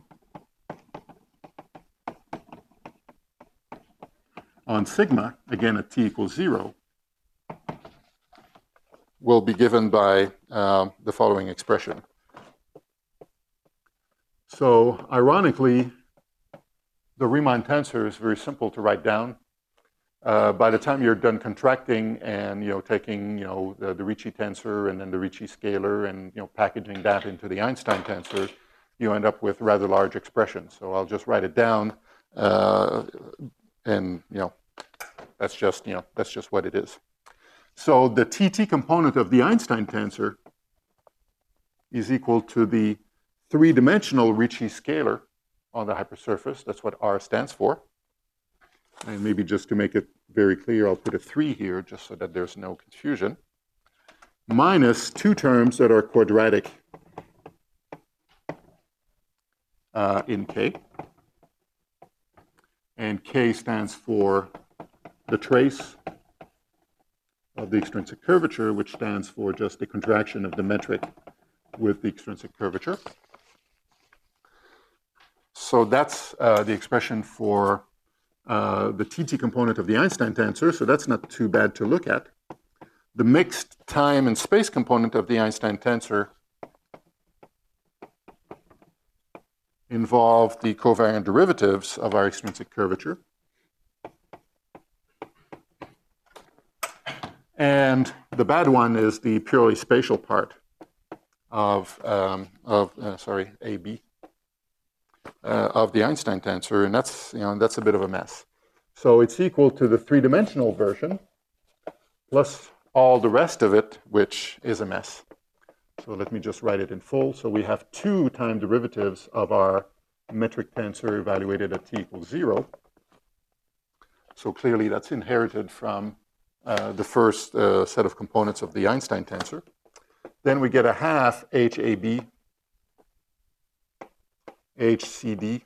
on sigma, again at t equals zero, will be given by uh, the following expression. So ironically, the Riemann tensor is very simple to write down. Uh, by the time you're done contracting and you know taking you know the, the Ricci tensor and then the Ricci scalar and you know packaging that into the Einstein tensor, you end up with rather large expressions. So I'll just write it down, uh, and you know that's just you know that's just what it is. So the T T component of the Einstein tensor is equal to the three-dimensional Ricci scalar on the hypersurface. That's what R stands for. And maybe just to make it very clear, I'll put a three here just so that there's no confusion. Minus two terms that are quadratic uh, in K. And K stands for the trace of the extrinsic curvature, which stands for just the contraction of the metric with the extrinsic curvature. So that's uh, the expression for uh, the T T component of the Einstein tensor, so that's not too bad to look at. The mixed time and space component of the Einstein tensor involve the covariant derivatives of our extrinsic curvature. And the bad one is the purely spatial part of, um, of uh, sorry, A B, uh, of the Einstein tensor, and that's, you know, that's a bit of a mess. So it's equal to the three-dimensional version plus all the rest of it, which is a mess. So let me just write it in full. So we have two time derivatives of our metric tensor evaluated at t equals zero. So clearly that's inherited from uh, the first uh, set of components of the Einstein tensor. Then we get a half H A B, H C D,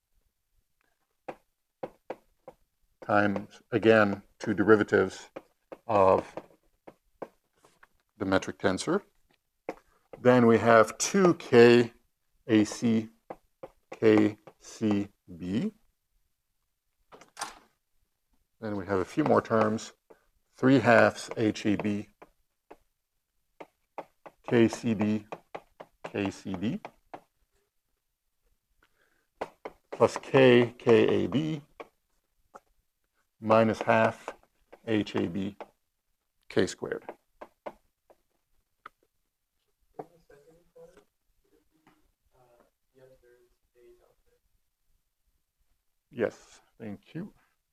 times, again, two derivatives of the metric tensor. Then we have two K A C, K C B. Then we have a few more terms, three halves H A B, K C D, K C D, plus K, K A B, minus half H A B, K squared. Yes, thank you.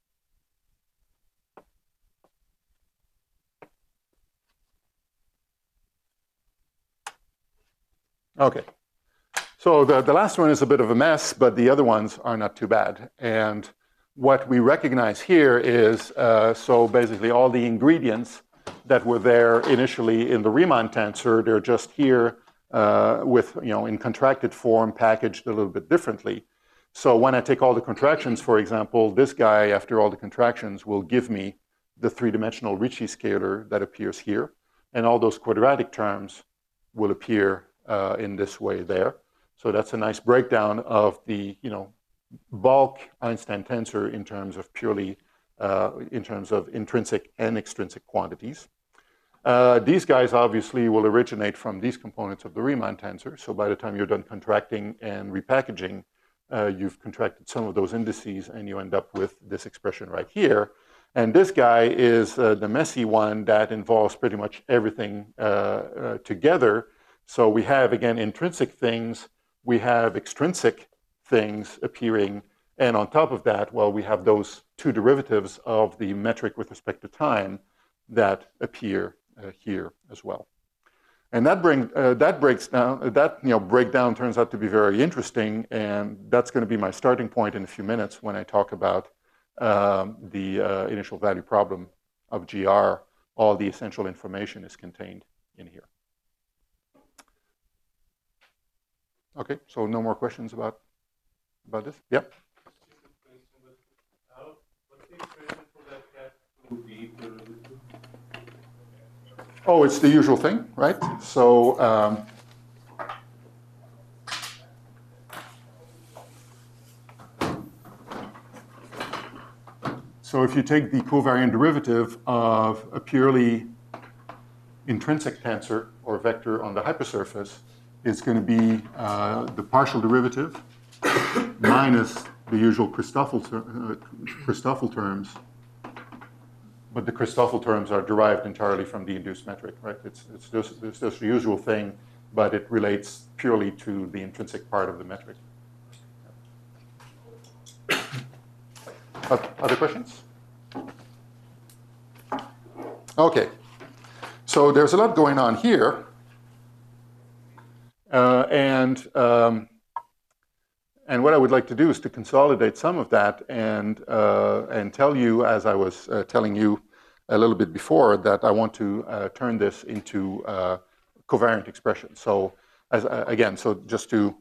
Okay, so the, the last one is a bit of a mess, but the other ones are not too bad. And what we recognize here is, uh, so basically all the ingredients that were there initially in the Riemann tensor, they're just here uh, with, you know, in contracted form, packaged a little bit differently. So when I take all the contractions, for example, this guy, after all the contractions, will give me the three-dimensional Ricci scalar that appears here. And all those quadratic terms will appear uh, in this way there. So that's a nice breakdown of the, you know, bulk Einstein tensor in terms of purely, uh, in terms of intrinsic and extrinsic quantities. Uh, these guys obviously will originate from these components of the Riemann tensor. So by the time you're done contracting and repackaging, Uh, you've contracted some of those indices and you end up with this expression right here. And this guy is uh, the messy one that involves pretty much everything uh, uh, together. So we have, again, intrinsic things, we have extrinsic things appearing, and on top of that, well, we have those two derivatives of the metric with respect to time that appear uh, here as well. And that bring uh, that breaks down. That you know breakdown turns out to be very interesting, and that's going to be my starting point in a few minutes when I talk about um, the uh, initial value problem of G R. All the essential information is contained in here. Okay, so no more questions about about this? Yep. What's the expression for that cat to be derivative? Oh, it's the usual thing, right? So um, so if you take the covariant derivative of a purely intrinsic tensor or vector on the hypersurface, it's going to be uh, the partial derivative minus the usual Christoffel, ter uh, Christoffel terms. But the Christoffel terms are derived entirely from the induced metric, right? It's, it's, just, it's just the usual thing, but it relates purely to the intrinsic part of the metric. Other questions? Okay. So there's a lot going on here. Uh, and, um, and what I would like to do is to consolidate some of that and, uh, and tell you, as I was uh, telling you a little bit before, that I want to uh, turn this into uh, covariant expression. So as, uh, again, so just to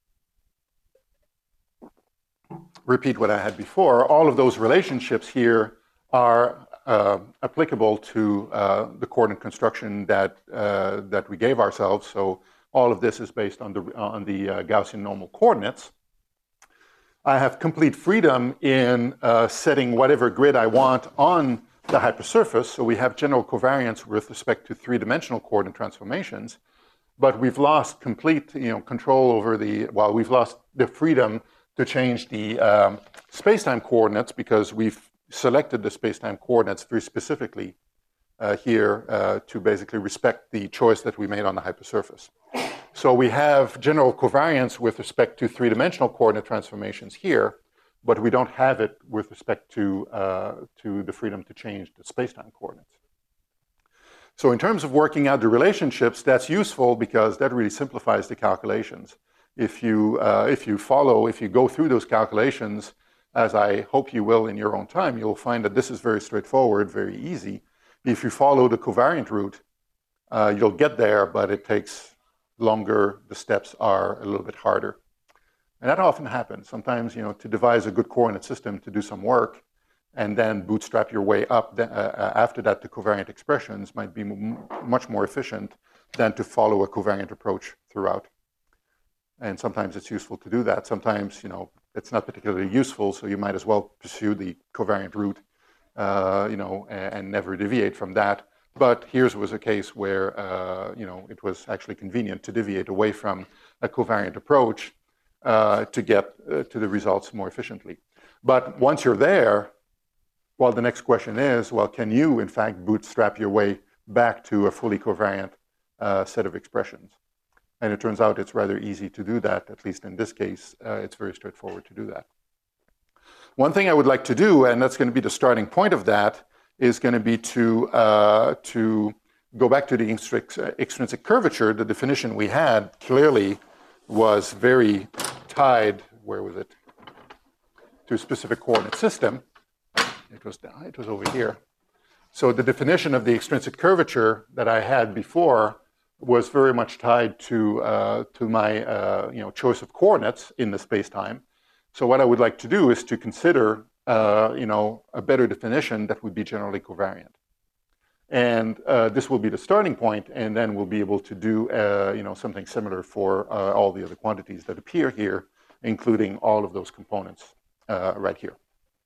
repeat what I had before, all of those relationships here are uh, applicable to uh, the coordinate construction that, uh, that we gave ourselves. So all of this is based on the, on the uh, Gaussian normal coordinates. I have complete freedom in uh, setting whatever grid I want on the hypersurface. So we have general covariance with respect to three-dimensional coordinate transformations, but we've lost complete, you know, control over the, well, we've lost the freedom to change the um, space-time coordinates because we've selected the space-time coordinates very specifically uh, here uh, to basically respect the choice that we made on the hypersurface. So we have general covariance with respect to three-dimensional coordinate transformations here, but we don't have it with respect to, uh, to the freedom to change the space-time coordinates. So in terms of working out the relationships, that's useful because that really simplifies the calculations. If you, uh, if you follow, if you go through those calculations, as I hope you will in your own time, you'll find that this is very straightforward, very easy. If you follow the covariant route, uh, you'll get there, but it takes longer. The steps are a little bit harder. And that often happens. Sometimes, you know, to devise a good coordinate system to do some work and then bootstrap your way up the, uh, after that to covariant expressions might be m much more efficient than to follow a covariant approach throughout. And sometimes it's useful to do that. Sometimes, you know, it's not particularly useful, so you might as well pursue the covariant route, uh, you know, and, and never deviate from that. But here's was a case where, uh, you know, it was actually convenient to deviate away from a covariant approach uh, to get uh, to the results more efficiently. But once you're there, well, the next question is, well, can you, in fact, bootstrap your way back to a fully covariant uh, set of expressions? And it turns out it's rather easy to do that, at least in this case. Uh, it's very straightforward to do that. One thing I would like to do, and that's going to be the starting point of that, is going to be to, uh, to go back to the extrinsic curvature. The definition we had clearly was very tied, where was it, to a specific coordinate system. It was, it was over here. So the definition of the extrinsic curvature that I had before was very much tied to, uh, to my uh, you know, choice of coordinates in the space-time. So what I would like to do is to consider uh, you know, a better definition that would be generally covariant. And uh, this will be the starting point, and then we'll be able to do uh, you know, something similar for uh, all the other quantities that appear here, including all of those components uh, right here.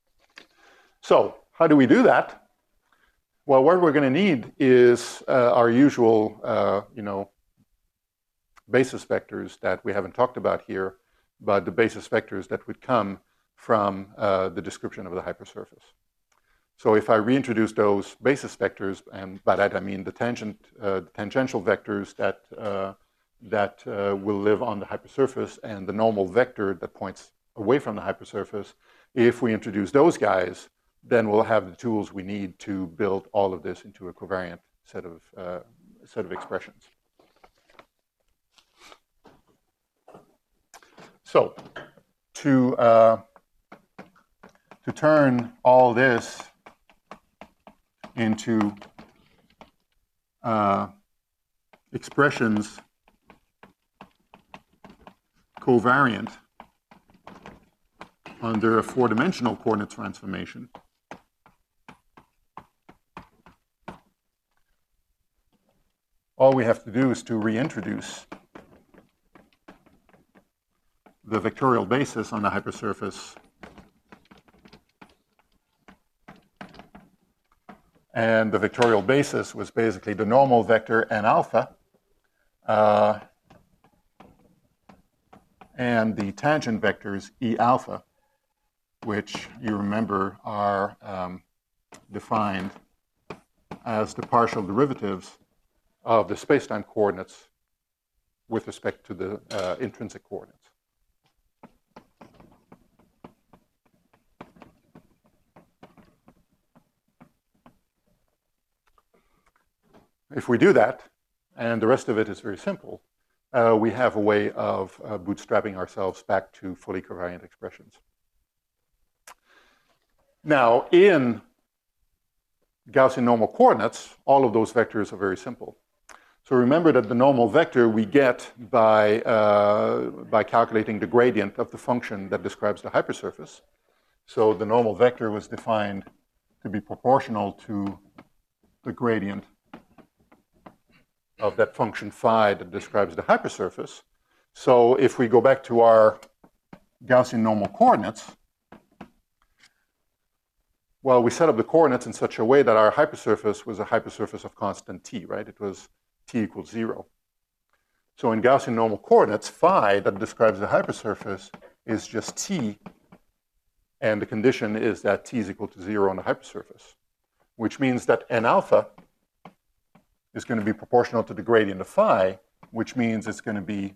So how do we do that? Well, what we're going to need is uh, our usual, uh, you know, basis vectors that we haven't talked about here, but the basis vectors that would come from uh, the description of the hypersurface. So if I reintroduce those basis vectors, and by that I mean the tangent, uh, the tangential vectors that uh, that uh, will live on the hypersurface and the normal vector that points away from the hypersurface, if we introduce those guys, then we'll have the tools we need to build all of this into a covariant set of, uh, set of expressions. So to, uh, to turn all this into uh, expressions covariant under a four-dimensional coordinate transformation, all we have to do is to reintroduce the vectorial basis on the hypersurface, and the vectorial basis was basically the normal vector n alpha uh, and the tangent vectors E alpha, which you remember are um, defined as the partial derivatives of the space-time coordinates with respect to the uh, intrinsic coordinates. If we do that, and the rest of it is very simple, uh, we have a way of uh, bootstrapping ourselves back to fully covariant expressions. Now, in Gaussian normal coordinates, all of those vectors are very simple. So remember that the normal vector we get by, uh, by calculating the gradient of the function that describes the hypersurface. So the normal vector was defined to be proportional to the gradient of that function phi that describes the hypersurface. So if we go back to our Gaussian normal coordinates, well, we set up the coordinates in such a way that our hypersurface was a hypersurface of constant t, right? It was t equals zero. So in Gaussian normal coordinates, phi that describes the hypersurface is just t, and the condition is that t is equal to zero on the hypersurface, which means that n alpha is going to be proportional to the gradient of phi, which means it's going to be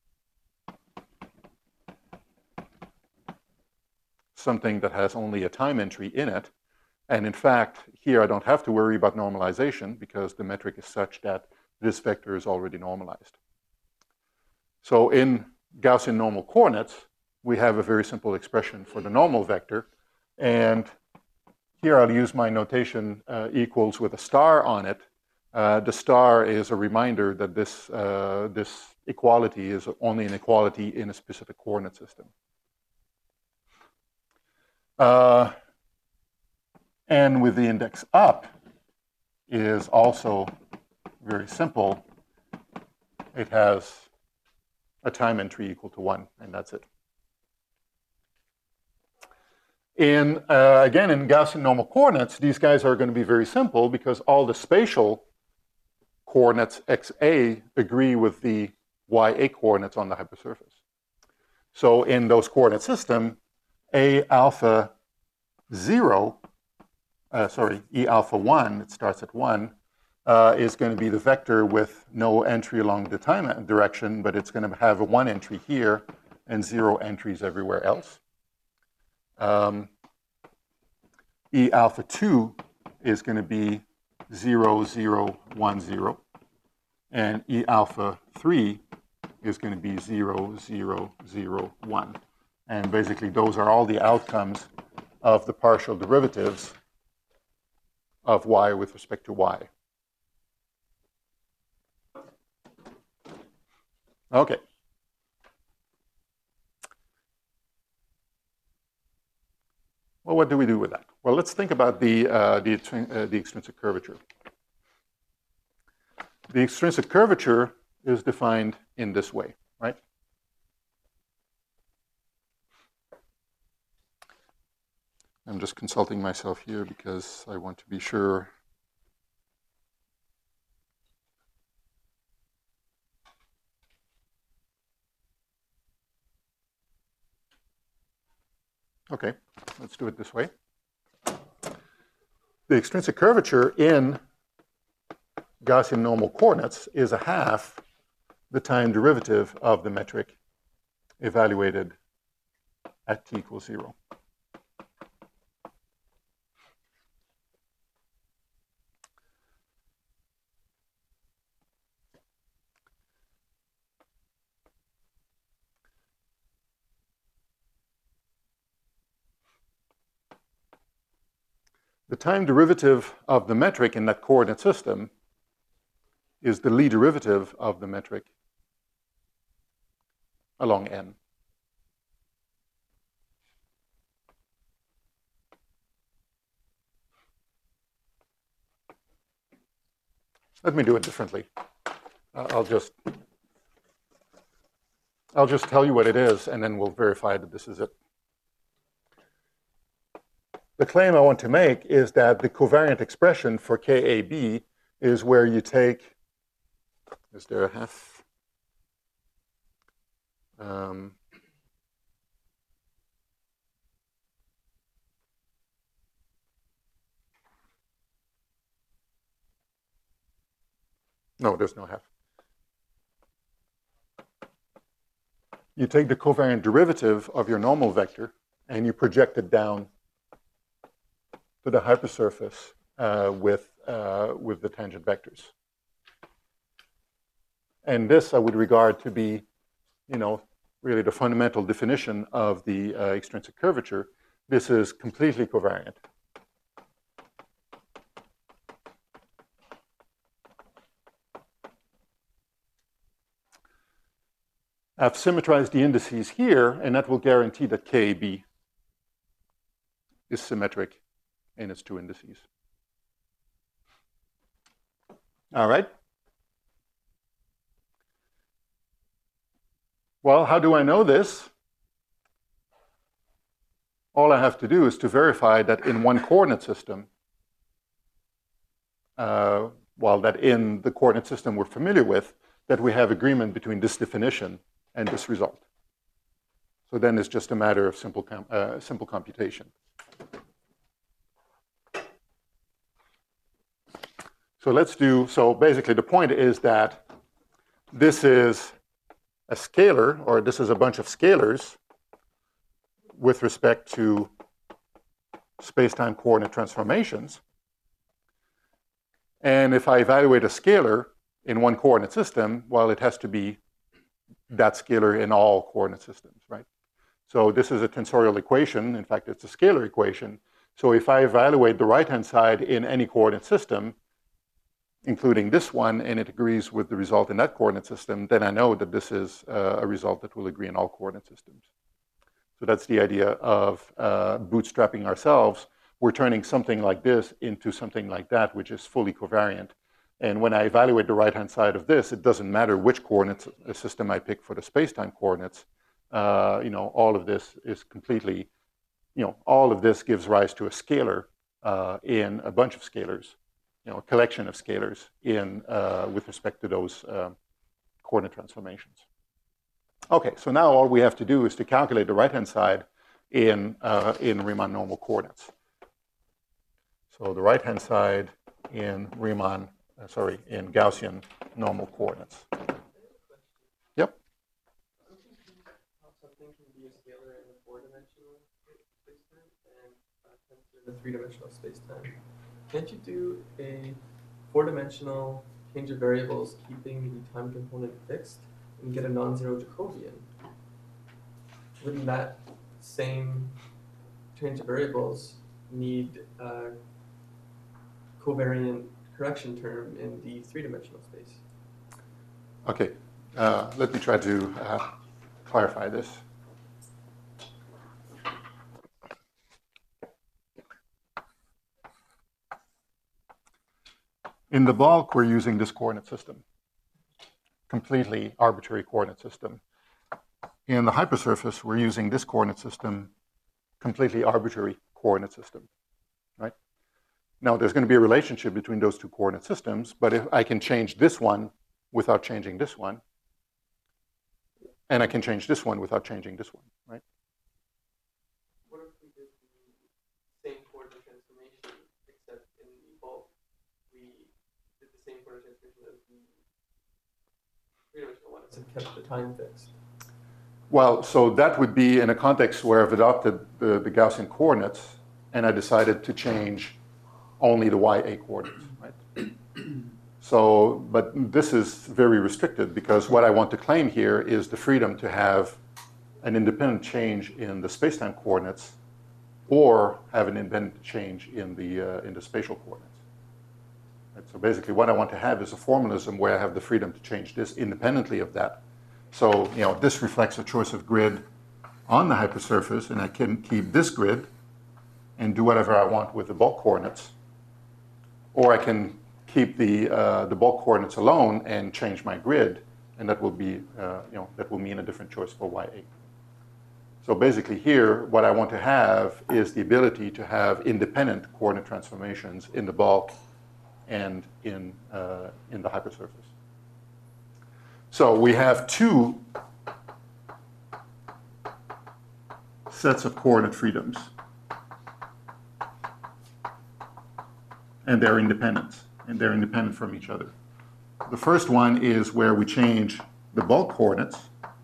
something that has only a time entry in it. And in fact, here I don't have to worry about normalization because the metric is such that this vector is already normalized. So in Gaussian normal coordinates, we have a very simple expression for the normal vector. And here I'll use my notation uh, equals with a star on it. Uh, the star is a reminder that this, uh, this equality is only an equality in a specific coordinate system. Uh, n with the index up is also very simple. It has a time entry equal to one, and that's it. In, uh, again, in Gaussian normal coordinates, these guys are going to be very simple because all the spatial coordinates xa agree with the ya coordinates on the hypersurface. So in those coordinate system, A alpha zero, uh, sorry, E alpha one, it starts at one, uh, is going to be the vector with no entry along the time direction, but it's going to have a one entry here and zero entries everywhere else. Um, E alpha two is going to be zero, zero, one, zero. And E alpha three is going to be zero, zero, zero, one. And basically, those are all the outcomes of the partial derivatives of y with respect to y. Okay. Well, what do we do with that? Well, let's think about the, uh, the, uh, the extrinsic curvature. The extrinsic curvature is defined in this way, right? I'm just consulting myself here because I want to be sure. Okay, let's do it this way. The extrinsic curvature in Gaussian normal coordinates is a half the time derivative of the metric evaluated at t equals zero. The time derivative of the metric in that coordinate system is the Lie derivative of the metric along n. Let me do it differently. Uh, I'll just I'll just tell you what it is, and then we'll verify that this is it. The claim I want to make is that the covariant expression for K A B is where you take, is there a half? Um, no, there's no half. You take the covariant derivative of your normal vector and you project it down to the hypersurface uh, with, uh, with the tangent vectors. And this I would regard to be, you know, really the fundamental definition of the uh, extrinsic curvature. This is completely covariant. I've symmetrized the indices here, and that will guarantee that K A B is symmetric in its two indices. All right. Well, how do I know this? all I have to do is to verify that in one coordinate system, uh, well, that in the coordinate system we're familiar with, that we have agreement between this definition and this result. So then it's just a matter of simple, com uh, simple computation. So let's do, so basically the point is that this is a scalar, or this is a bunch of scalars with respect to space-time coordinate transformations. And if I evaluate a scalar in one coordinate system, well, it has to be that scalar in all coordinate systems, right? So this is a tensorial equation. In fact, it's a scalar equation. So if I evaluate the right-hand side in any coordinate system, including this one, and it agrees with the result in that coordinate system, then I know that this is uh, a result that will agree in all coordinate systems. So that's the idea of uh, bootstrapping ourselves. We're turning something like this into something like that, which is fully covariant. And when I evaluate the right-hand side of this, it doesn't matter which coordinate system I pick for the space-time coordinates. Uh, you know, all of this is completely, you know, all of this gives rise to a scalar uh, in a bunch of scalars, you know, a collection of scalars in uh, with respect to those uh, coordinate transformations. Okay, so now all we have to do is to calculate the right-hand side in uh, in Riemann normal coordinates. So the right-hand side in Riemann, uh, sorry, in Gaussian normal coordinates. Yep. Something can be a scalar in a four-dimensional spacetime and a tensor in a three-dimensional spacetime. Can't you do a four-dimensional change of variables keeping the time component fixed and get a non-zero Jacobian? Wouldn't that same change of variables need a covariant correction term in the three-dimensional space? Okay, uh, let me try to uh, clarify this. In the bulk, we're using this coordinate system, completely arbitrary coordinate system. In the hypersurface, we're using this coordinate system, completely arbitrary coordinate system, right? Now, there's going to be a relationship between those two coordinate systems, but if I can change this one without changing this one, and I can change this one without changing this one, right? What if we did the same coordinate transformation, except in the bulk, we did the same coordinate transformation as the three-dimensional one, except kept the time fixed? Well, so that would be in a context where I've adopted the, the Gaussian coordinates, and I decided to change only the Y A coordinates, right? So, but this is very restricted because what I want to claim here is the freedom to have an independent change in the space-time coordinates or have an independent change in the, uh, in the spatial coordinates. Right? So basically what I want to have is a formalism where I have the freedom to change this independently of that. So, you know, this reflects a choice of grid on the hypersurface, and I can keep this grid and do whatever I want with the bulk coordinates. Or I can keep the, uh, the bulk coordinates alone and change my grid, and that will be, uh, you know, that will mean a different choice for Y A. So basically here, what I want to have is the ability to have independent coordinate transformations in the bulk and in, uh, in the hypersurface. So we have two sets of coordinate freedoms, and they're independent, and they're independent from each other. The first one is where we change the bulk coordinates,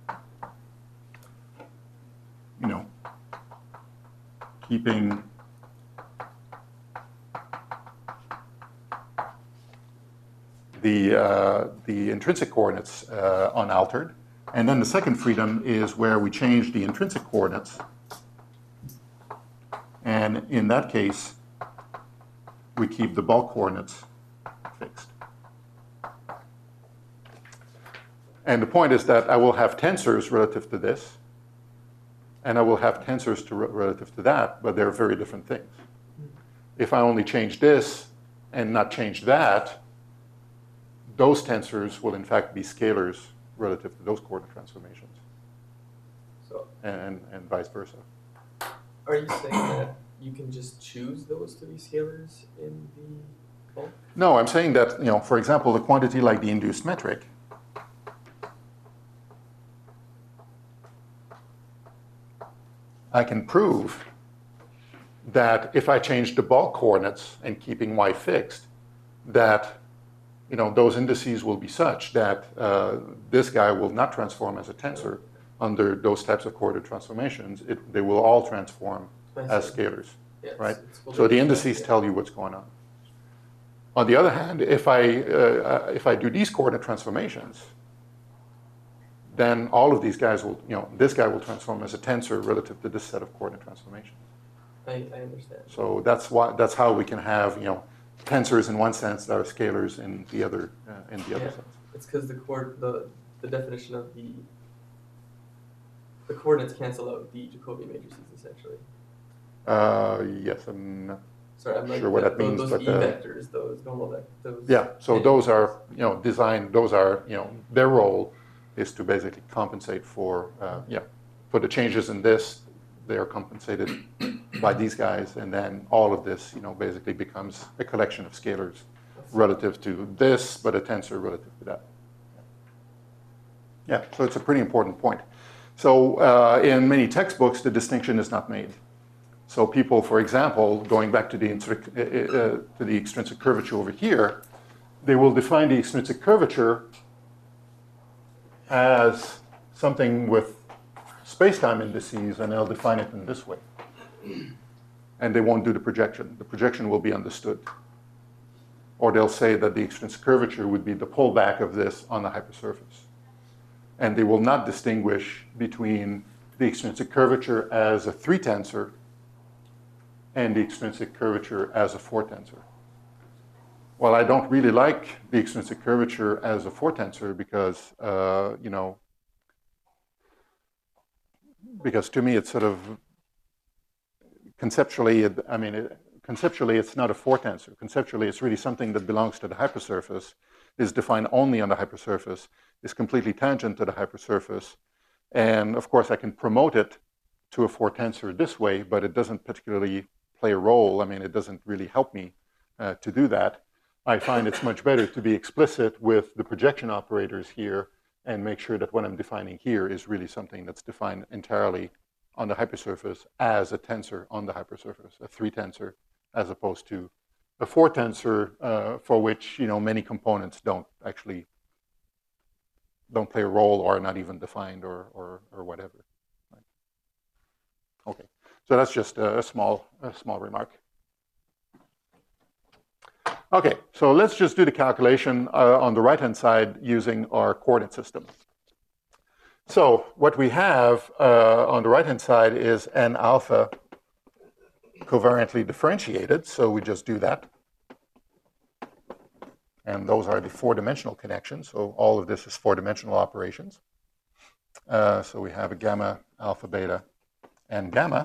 you know, keeping the, uh, the intrinsic coordinates uh, unaltered. And then the second freedom is where we change the intrinsic coordinates. And in that case, we keep the bulk coordinates fixed. And the point is that I will have tensors relative to this, and I will have tensors to relative to that, but they're very different things. If I only change this and not change that, those tensors will in fact be scalars relative to those coordinate transformations, So, and, and vice versa. Are you saying that you can just choose those to be scalars in the bulk? No, I'm saying that, you know, for example, a quantity like the induced metric, I can prove that if I change the bulk coordinates and keeping y fixed, that, you know, those indices will be such that uh, this guy will not transform as a tensor under those types of coordinate transformations. It, they will all transform I as see. scalars, Yeah, right? it's- it's So the yeah, indices yeah. tell you what's going on. On the other hand, if I, uh, if I do these coordinate transformations, then all of these guys will, you know, this guy will transform as a tensor relative to this set of coordinate transformations. I, I understand. So that's why, that's how we can have, you know, tensors in one sense that are scalars in the other, uh, in the other Yeah. sense. It's because the coord the the definition of the the coordinates cancel out the Jacobian matrices essentially. Uh, yes, I'm not Sorry, I'm like sure what the, that those, means, those but e uh, vectors, those normal vectors. Those yeah. So tangent those vectors. are, you know, designed. Those are, you know, their role is to basically compensate for, uh, yeah, for the changes in this. They are compensated by these guys, and then all of this, you know, basically becomes a collection of scalars relative to this, but a tensor relative to that. Yeah. So it's a pretty important point. So uh, in many textbooks, the distinction is not made. So people, for example, going back to the, intrinsic, uh, uh, to the extrinsic curvature over here, they will define the extrinsic curvature as something with space-time indices, and they'll define it in this way. And they won't do the projection. The projection will be understood. Or they'll say that the extrinsic curvature would be the pullback of this on the hypersurface. And they will not distinguish between the extrinsic curvature as a three tensor and the extrinsic curvature as a four tensor. Well, I don't really like the extrinsic curvature as a four tensor because, uh, you know, because to me it's sort of conceptually, it, I mean, it, conceptually it's not a four tensor. Conceptually, it's really something that belongs to the hypersurface, is defined only on the hypersurface, is completely tangent to the hypersurface, and of course I can promote it to a four tensor this way, but it doesn't particularly play a role. I mean, it doesn't really help me uh, to do that. I find it's much better to be explicit with the projection operators here and make sure that what I'm defining here is really something that's defined entirely on the hypersurface as a tensor on the hypersurface, a three tensor, as opposed to a four tensor uh, for which, you know, many components don't actually don't play a role or are not even defined or or, or whatever. Right. Okay, so that's just a, a small a small remark. Okay, so let's just do the calculation uh, on the right-hand side using our coordinate system. So what we have uh, on the right-hand side is n alpha covariantly differentiated, so we just do that. And those are the four-dimensional connections, so all of this is four-dimensional operations. Uh, so we have a gamma, alpha, beta, and gamma.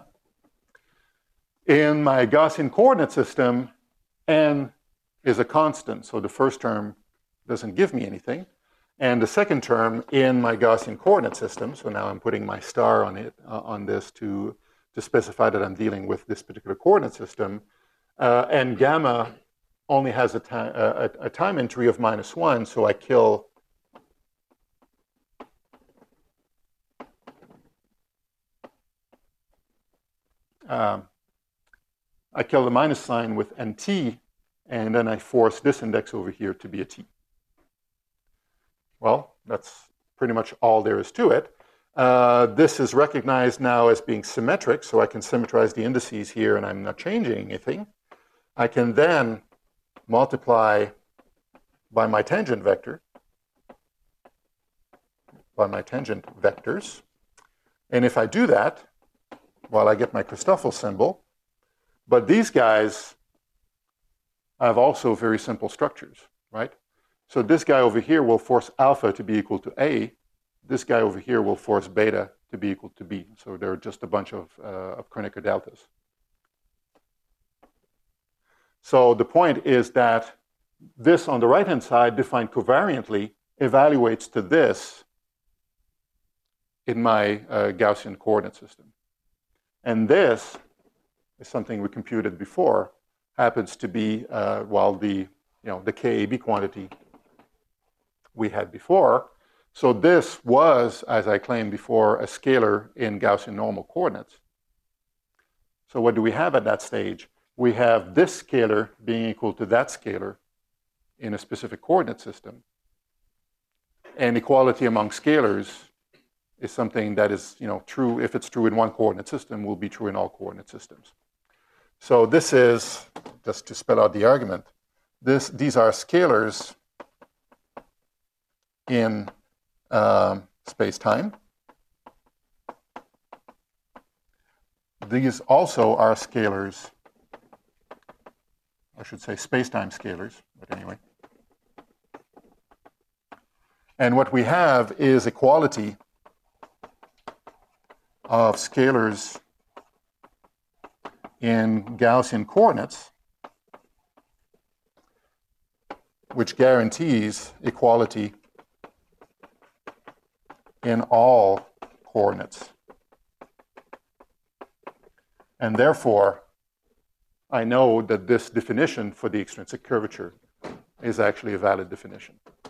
In my Gaussian coordinate system, n is a constant, so the first term doesn't give me anything. And the second term in my Gaussian coordinate system, so now I'm putting my star on it, uh, on this to, to specify that I'm dealing with this particular coordinate system, uh, and gamma only has a, time, a, a time entry of minus one, so I kill um, I kill the minus sign with nt, and then I force this index over here to be a t. Well, that's pretty much all there is to it. Uh, this is recognized now as being symmetric, so I can symmetrize the indices here, and I'm not changing anything. I can then multiply by my tangent vector, by my tangent vectors. And if I do that, well, I get my Christoffel symbol. But these guys have also very simple structures, right? So this guy over here will force alpha to be equal to A. This guy over here will force beta to be equal to B. So they're just a bunch of, uh, of Kronecker deltas. So the point is that this on the right-hand side, defined covariantly, evaluates to this in my uh, Gaussian coordinate system. And this is something we computed before, happens to be, uh, well, the, you know, the K A B quantity we had before. So this was, as I claimed before, a scalar in Gaussian normal coordinates. So what do we have at that stage? We have this scalar being equal to that scalar in a specific coordinate system. And equality among scalars is something that is, you know, true. If it's true in one coordinate system, will be true in all coordinate systems. So this is, just to spell out the argument, this, these are scalars in um, space-time. These also are scalars, I should say space-time scalars, but anyway. And what we have is equality of scalars in Gaussian coordinates, which guarantees equality in all coordinates. And therefore, I know that this definition for the extrinsic curvature is actually a valid definition.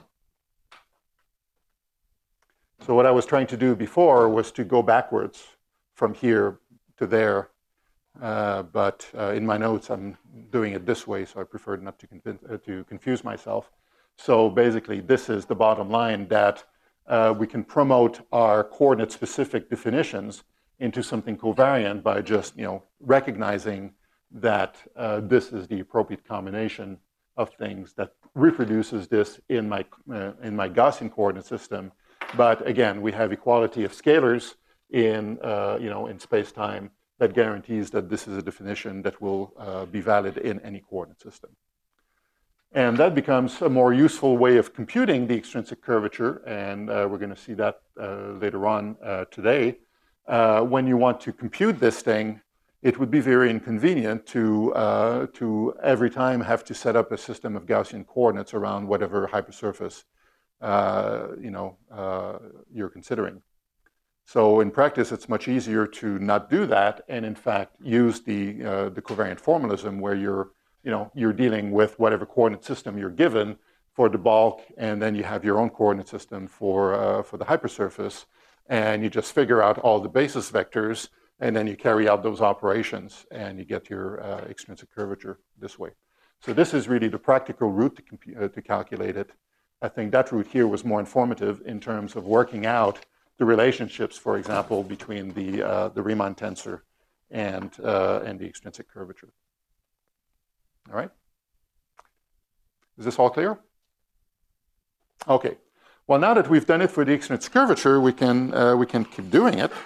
So what I was trying to do before was to go backwards from here to there, uh, but uh, in my notes I'm doing it this way, so I preferred not to, convince, uh, to confuse myself. So basically, this is the bottom line, that uh, we can promote our coordinate-specific definitions into something covariant by just, you know, recognizing that uh, this is the appropriate combination of things that reproduces this in my uh, in my Gaussian coordinate system. But again, we have equality of scalars in, uh, you know, in space-time that guarantees that this is a definition that will uh, be valid in any coordinate system. And that becomes a more useful way of computing the extrinsic curvature, and uh, we're going to see that uh, later on uh, today. Uh, when you want to compute this thing, it would be very inconvenient to, uh, to every time have to set up a system of Gaussian coordinates around whatever hypersurface uh, you know, uh, you're considering. So in practice, it's much easier to not do that, and in fact use the uh, the covariant formalism, where you're you know you're dealing with whatever coordinate system you're given for the bulk, and then you have your own coordinate system for uh, for the hypersurface, and you just figure out all the basis vectors, and then you carry out those operations, and you get your uh, extrinsic curvature this way. So this is really the practical route to compute, uh, to calculate it. I think that route here was more informative in terms of working out the relationships, for example, between the uh, the Riemann tensor and uh, and the extrinsic curvature. All right. Is this all clear? Okay. Well, now that we've done it for the extrinsic curvature, we can uh, we can keep doing it.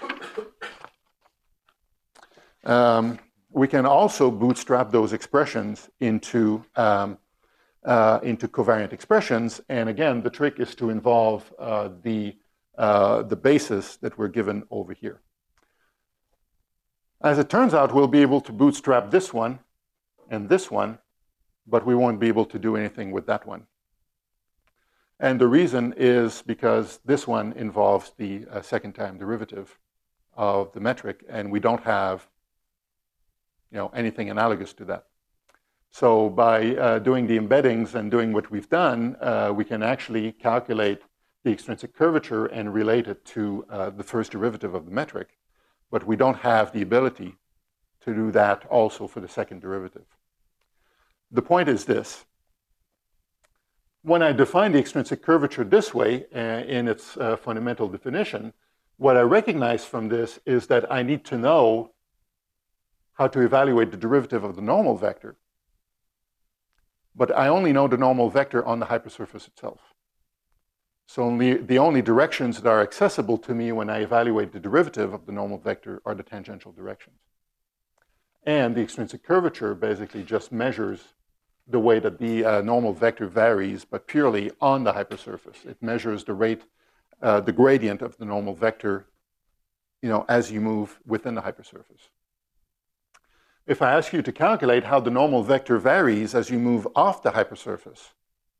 Um, we can also bootstrap those expressions into um, uh, into covariant expressions, and again, the trick is to involve uh, the Uh, the basis that we're given over here. As it turns out, we'll be able to bootstrap this one and this one, but we won't be able to do anything with that one. And the reason is because this one involves the uh, second time derivative of the metric, and we don't have you know, anything analogous to that. So by uh, doing the embeddings and doing what we've done, uh, we can actually calculate the extrinsic curvature and relate it to uh, the first derivative of the metric, but we don't have the ability to do that also for the second derivative. The point is this. When I define the extrinsic curvature this way uh, in its uh, fundamental definition, what I recognize from this is that I need to know how to evaluate the derivative of the normal vector, but I only know the normal vector on the hypersurface itself. So only, the only directions that are accessible to me when I evaluate the derivative of the normal vector are the tangential directions. And the extrinsic curvature basically just measures the way that the uh, normal vector varies, but purely on the hypersurface. It measures the rate, uh, the gradient of the normal vector, you know, as you move within the hypersurface. If I ask you to calculate how the normal vector varies as you move off the hypersurface,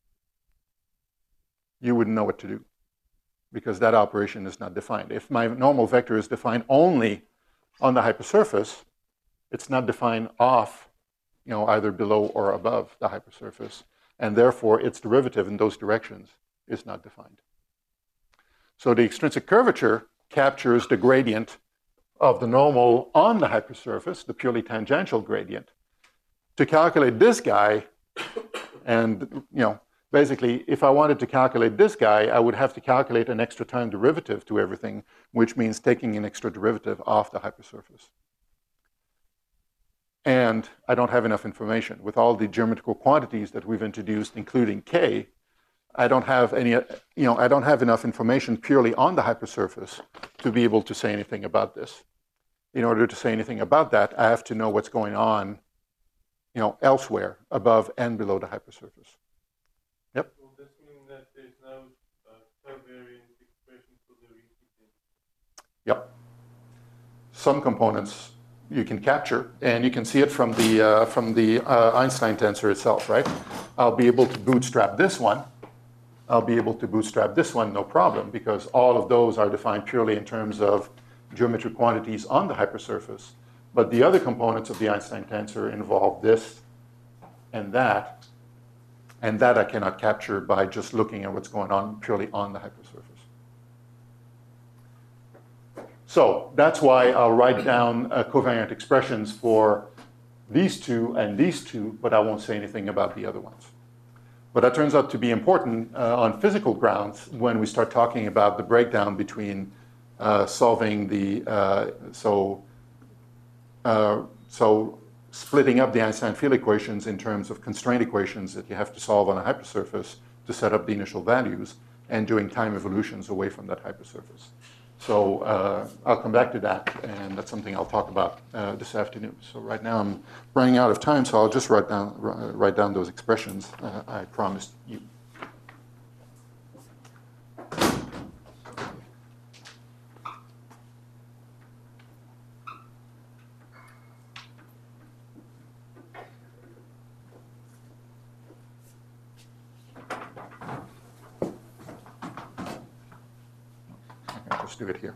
you wouldn't know what to do, because that operation is not defined. If my normal vector is defined only on the hypersurface, It's not defined off, you know, either below or above the hypersurface, and therefore its derivative in those directions is not defined. So the extrinsic curvature captures the gradient of the normal on the hypersurface, the purely tangential gradient. To calculate this guy, and you know, basically, if I wanted to calculate this guy, I would have to calculate an extra time derivative to everything, which means taking an extra derivative off the hypersurface. And I don't have enough information. With all the geometrical quantities that we've introduced, including k, I don't have any, you know, I don't have enough information purely on the hypersurface to be able to say anything about this. In order to say anything about that, I have to know what's going on, you know, elsewhere, above and below the hypersurface. Yep. Will this mean that there's no uh, covariance expression for the repeating? Yep. Some components you can capture, and you can see it from the uh, from the uh, Einstein tensor itself, right? I'll be able to bootstrap this one. I'll be able to bootstrap this one, no problem, because all of those are defined purely in terms of geometric quantities on the hypersurface. But the other components of the Einstein tensor involve this and that, and that I cannot capture by just looking at what's going on purely on the hypersurface. So that's why I'll write down uh, covariant expressions for these two and these two, but I won't say anything about the other ones. But that turns out to be important uh, on physical grounds when we start talking about the breakdown between uh, solving the, uh, so, uh, so splitting up the Einstein field equations in terms of constraint equations that you have to solve on a hypersurface to set up the initial values, and doing time evolutions away from that hypersurface. So uh, I'll come back to that, and that's something I'll talk about uh, this afternoon. So right now I'm running out of time, so I'll just write down, write down those expressions uh, I promised you. Let's do it here.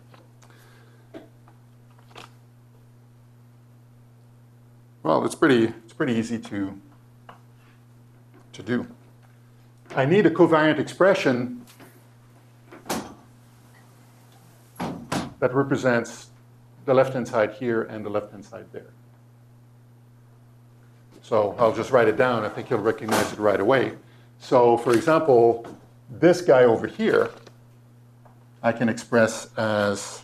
Well, it's pretty, it's pretty easy to, to do. I need a covariant expression that represents the left-hand side here and the left-hand side there. So I'll just write it down. I think you'll recognize it right away. So for example, this guy over here, I can express as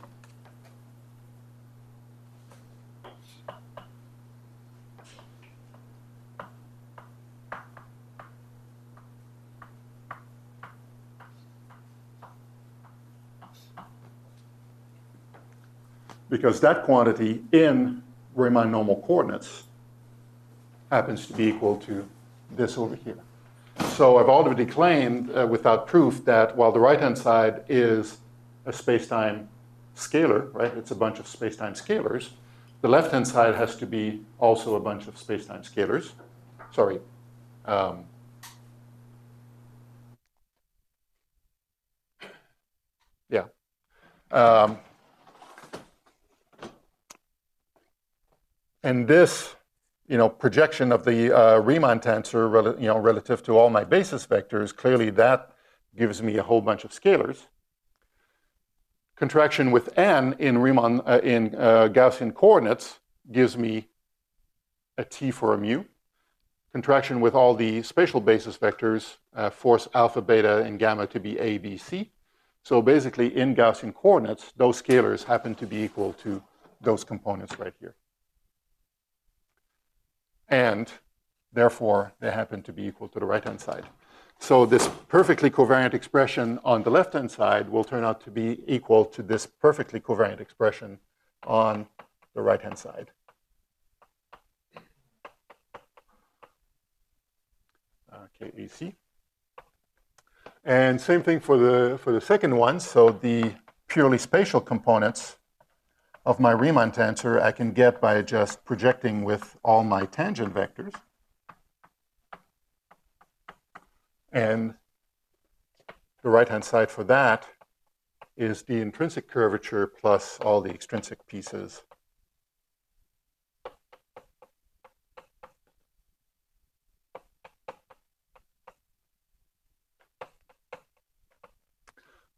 because that quantity in Riemann normal coordinates happens to be equal to this over here. So I've already claimed uh, without proof that while the right-hand side is a space-time scalar, right? It's a bunch of space-time scalars. The left-hand side has to be also a bunch of space-time scalars. Sorry. Um, yeah. Um, and this, you know, projection of the uh, Riemann tensor, you know, relative to all my basis vectors, clearly that gives me a whole bunch of scalars. Contraction with n in Riemann uh, in uh, Gaussian coordinates gives me a t for a mu. Contraction with all the spatial basis vectors uh, force alpha, beta, and gamma to be a, b, c. So basically, in Gaussian coordinates, those scalars happen to be equal to those components right here. And therefore, they happen to be equal to the right-hand side. So this perfectly covariant expression on the left-hand side will turn out to be equal to this perfectly covariant expression on the right-hand side. K A C. And same thing for the, for the second one. So the purely spatial components of my Riemann tensor I can get by just projecting with all my tangent vectors. And the right-hand side for that is the intrinsic curvature plus all the extrinsic pieces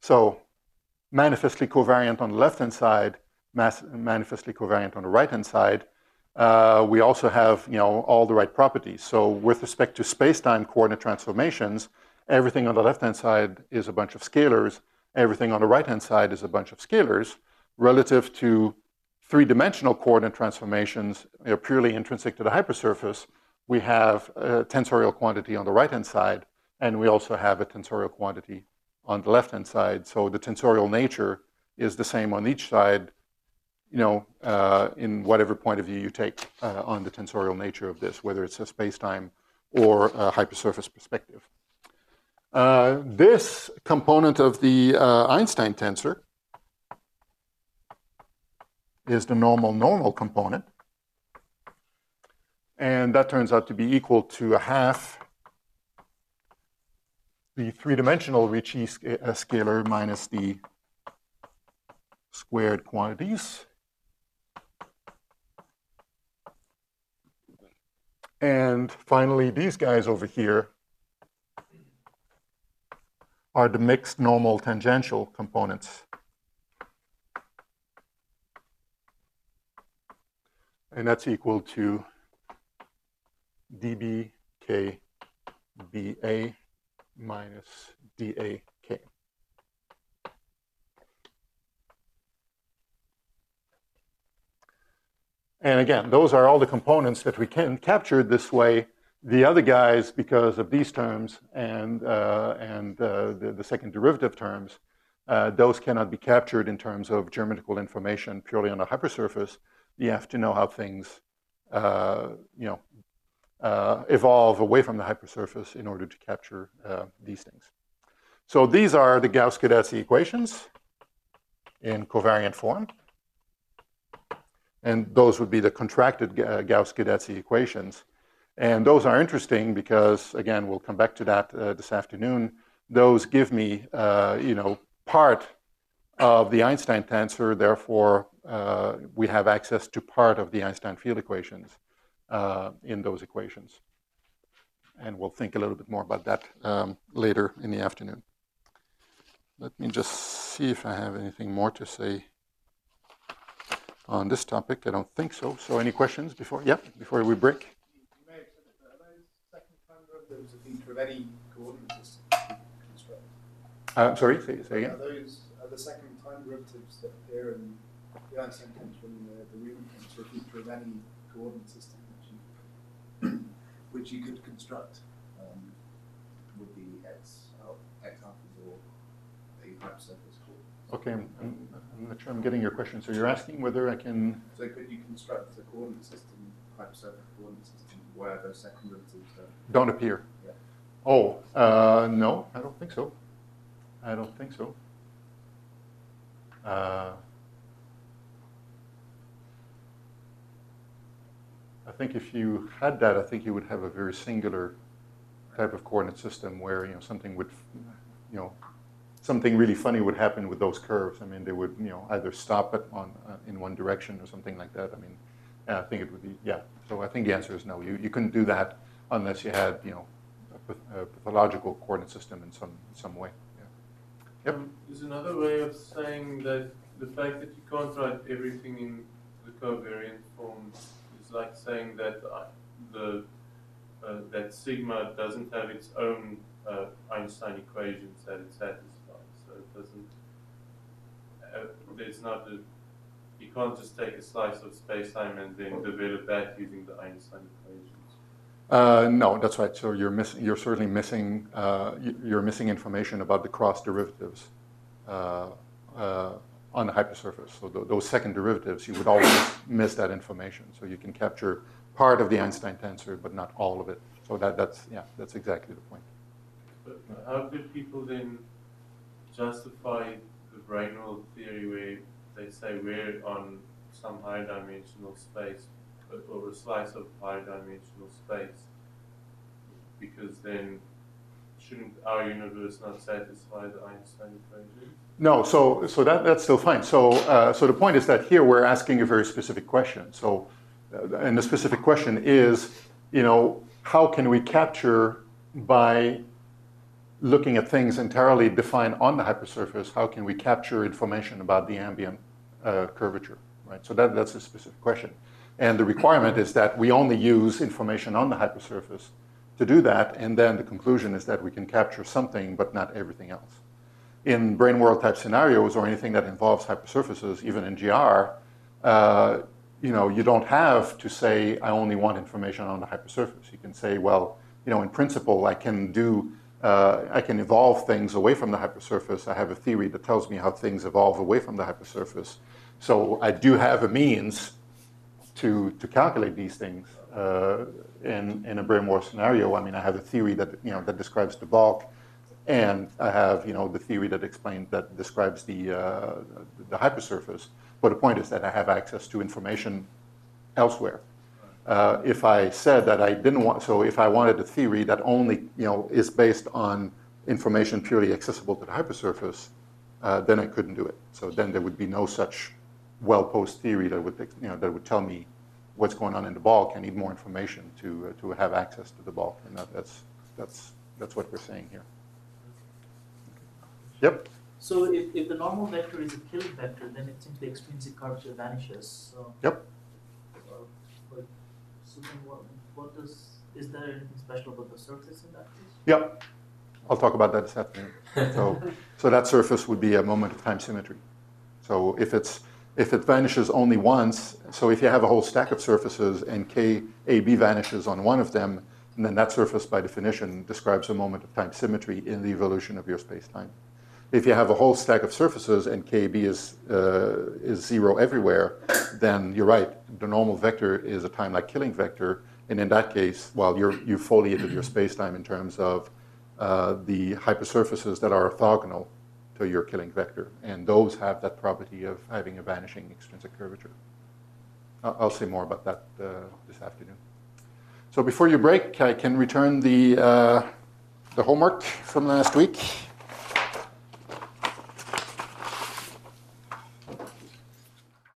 So manifestly covariant on the left-hand side, mass, manifestly covariant on the right-hand side. Uh, we also have, you know, all the right properties. So with respect to space-time coordinate transformations, everything on the left-hand side is a bunch of scalars. Everything on the right-hand side is a bunch of scalars. Relative to three-dimensional coordinate transformations, you know, purely intrinsic to the hypersurface, we have a tensorial quantity on the right-hand side, and we also have a tensorial quantity on the left-hand side. So the tensorial nature is the same on each side, you know, uh, in whatever point of view you take uh, on the tensorial nature of this, whether it's a space-time or a hypersurface perspective. Uh, this component of the uh, Einstein tensor is the normal-normal component. And that turns out to be equal to a half the three-dimensional Ricci scalar minus the squared quantities. And finally, these guys over here are the mixed normal tangential components. And that's equal to dB k B A minus D A K. And again, those are all the components that we can capture this way. The other guys, because of these terms and, uh, and uh, the, the second derivative terms, uh, those cannot be captured in terms of geometrical information purely on a hypersurface. You have to know how things, uh, you know, uh, evolve away from the hypersurface in order to capture uh, these things. So these are the Gauss-Geodesi equations in covariant form. And those would be the contracted uh, Gauss-Geodesi equations. And those are interesting because, again, we'll come back to that uh, this afternoon. Those give me, uh, you know, part of the Einstein tensor. Therefore, uh, we have access to part of the Einstein field equations uh, in those equations. And we'll think a little bit more about that um, later in the afternoon. Let me just see if I have anything more to say on this topic. I don't think so. So any questions before, yeah, before we break? You may have said it, but are those second time derivatives of the Trivedi coordinate system construct? Uh, sorry, say, say again. Are those are the second time derivatives that appear in the Einstein tensor and the, the Riemann tensor of the Trivedi coordinate system, which you, which you could construct um, with the x, x alphas or the hypersurface coordinates? Okay, I'm, I'm, I'm not sure I'm getting your question. So you're asking whether I can... So could you construct a coordinate system, hypersurface coordinate system, where those second derivatives don't? Don't appear. Yeah. Oh, uh, no, I don't think so. I don't think so. Uh, I think if you had that, I think you would have a very singular type of coordinate system where, you know, something would, you know, something really funny would happen with those curves. I mean, they would, you know, either stop it on uh, in one direction or something like that. I mean, yeah, I think it would be, yeah. So I think the answer is no. You you couldn't do that unless you had, you know, a, a pathological coordinate system in some some way. Yeah. Yep. Um, there's another way of saying that the fact that you can't write everything in the covariant form is like saying that uh, the uh, that sigma doesn't have its own uh, Einstein equations that it satisfies. So it doesn't. Uh, there's not a. You can't just take a slice of space-time and then develop that using the Einstein equations. Uh, no, that's right. So you're missing. You're certainly missing. Uh, you're missing information about the cross derivatives uh, uh, on the hypersurface. So th those second derivatives, you would always miss that information. So you can capture part of the Einstein tensor, but not all of it. So that that's yeah, that's exactly the point. But how do people then justify the Brainwald theory where they say we're on some high dimensional space or a slice of high dimensional space, because then shouldn't our universe not satisfy the Einstein equation? No, so so that that's still fine. So uh, so the point is that here we're asking a very specific question. So uh, and the specific question is, you know, how can we capture by looking at things entirely defined on the hypersurface, how can we capture information about the ambient uh, curvature, right? So that, that's a specific question. And the requirement is that we only use information on the hypersurface to do that, and then the conclusion is that we can capture something, but not everything else. In brain world type scenarios or anything that involves hypersurfaces, even in G R, uh, you know, you don't have to say, I only want information on the hypersurface. You can say, well, you know, in principle, I can do, uh, I can evolve things away from the hypersurface. I have a theory that tells me how things evolve away from the hypersurface. So I do have a means to, to calculate these things. Uh, in, in a brain world scenario, I mean, I have a theory that, you know, that describes the bulk, and I have, you know, the theory that explains, that describes the, uh, the hypersurface. But the point is that I have access to information elsewhere. Uh, if I said that I didn't want, so if I wanted a theory that only, you know, is based on information purely accessible to the hypersurface, uh, then I couldn't do it. So then there would be no such well-posed theory that would, you know, that would tell me what's going on in the bulk. I need more information to uh, to have access to the bulk, and that, that's that's that's what we're saying here. Yep. So if, if the normal vector is a killing vector, then it seems the extrinsic curvature vanishes. So, Yep. Uh, but so then what, what does, is there anything special about the surface in that case? Yep. I'll talk about that this afternoon. So so that surface would be a moment of time symmetry. So if it's if it vanishes only once, so if you have a whole stack of surfaces and K A B vanishes on one of them, and then that surface by definition describes a moment of time symmetry in the evolution of your space-time. If you have a whole stack of surfaces and K B is, uh, is zero everywhere, then you're right, the normal vector is a time-like killing vector, and in that case, well, you're, you've foliated your space-time in terms of uh, the hypersurfaces that are orthogonal to your killing vector, and those have that property of having a vanishing extrinsic curvature. I'll, I'll say more about that uh, this afternoon. So before you break, I can return the, uh, the homework from last week.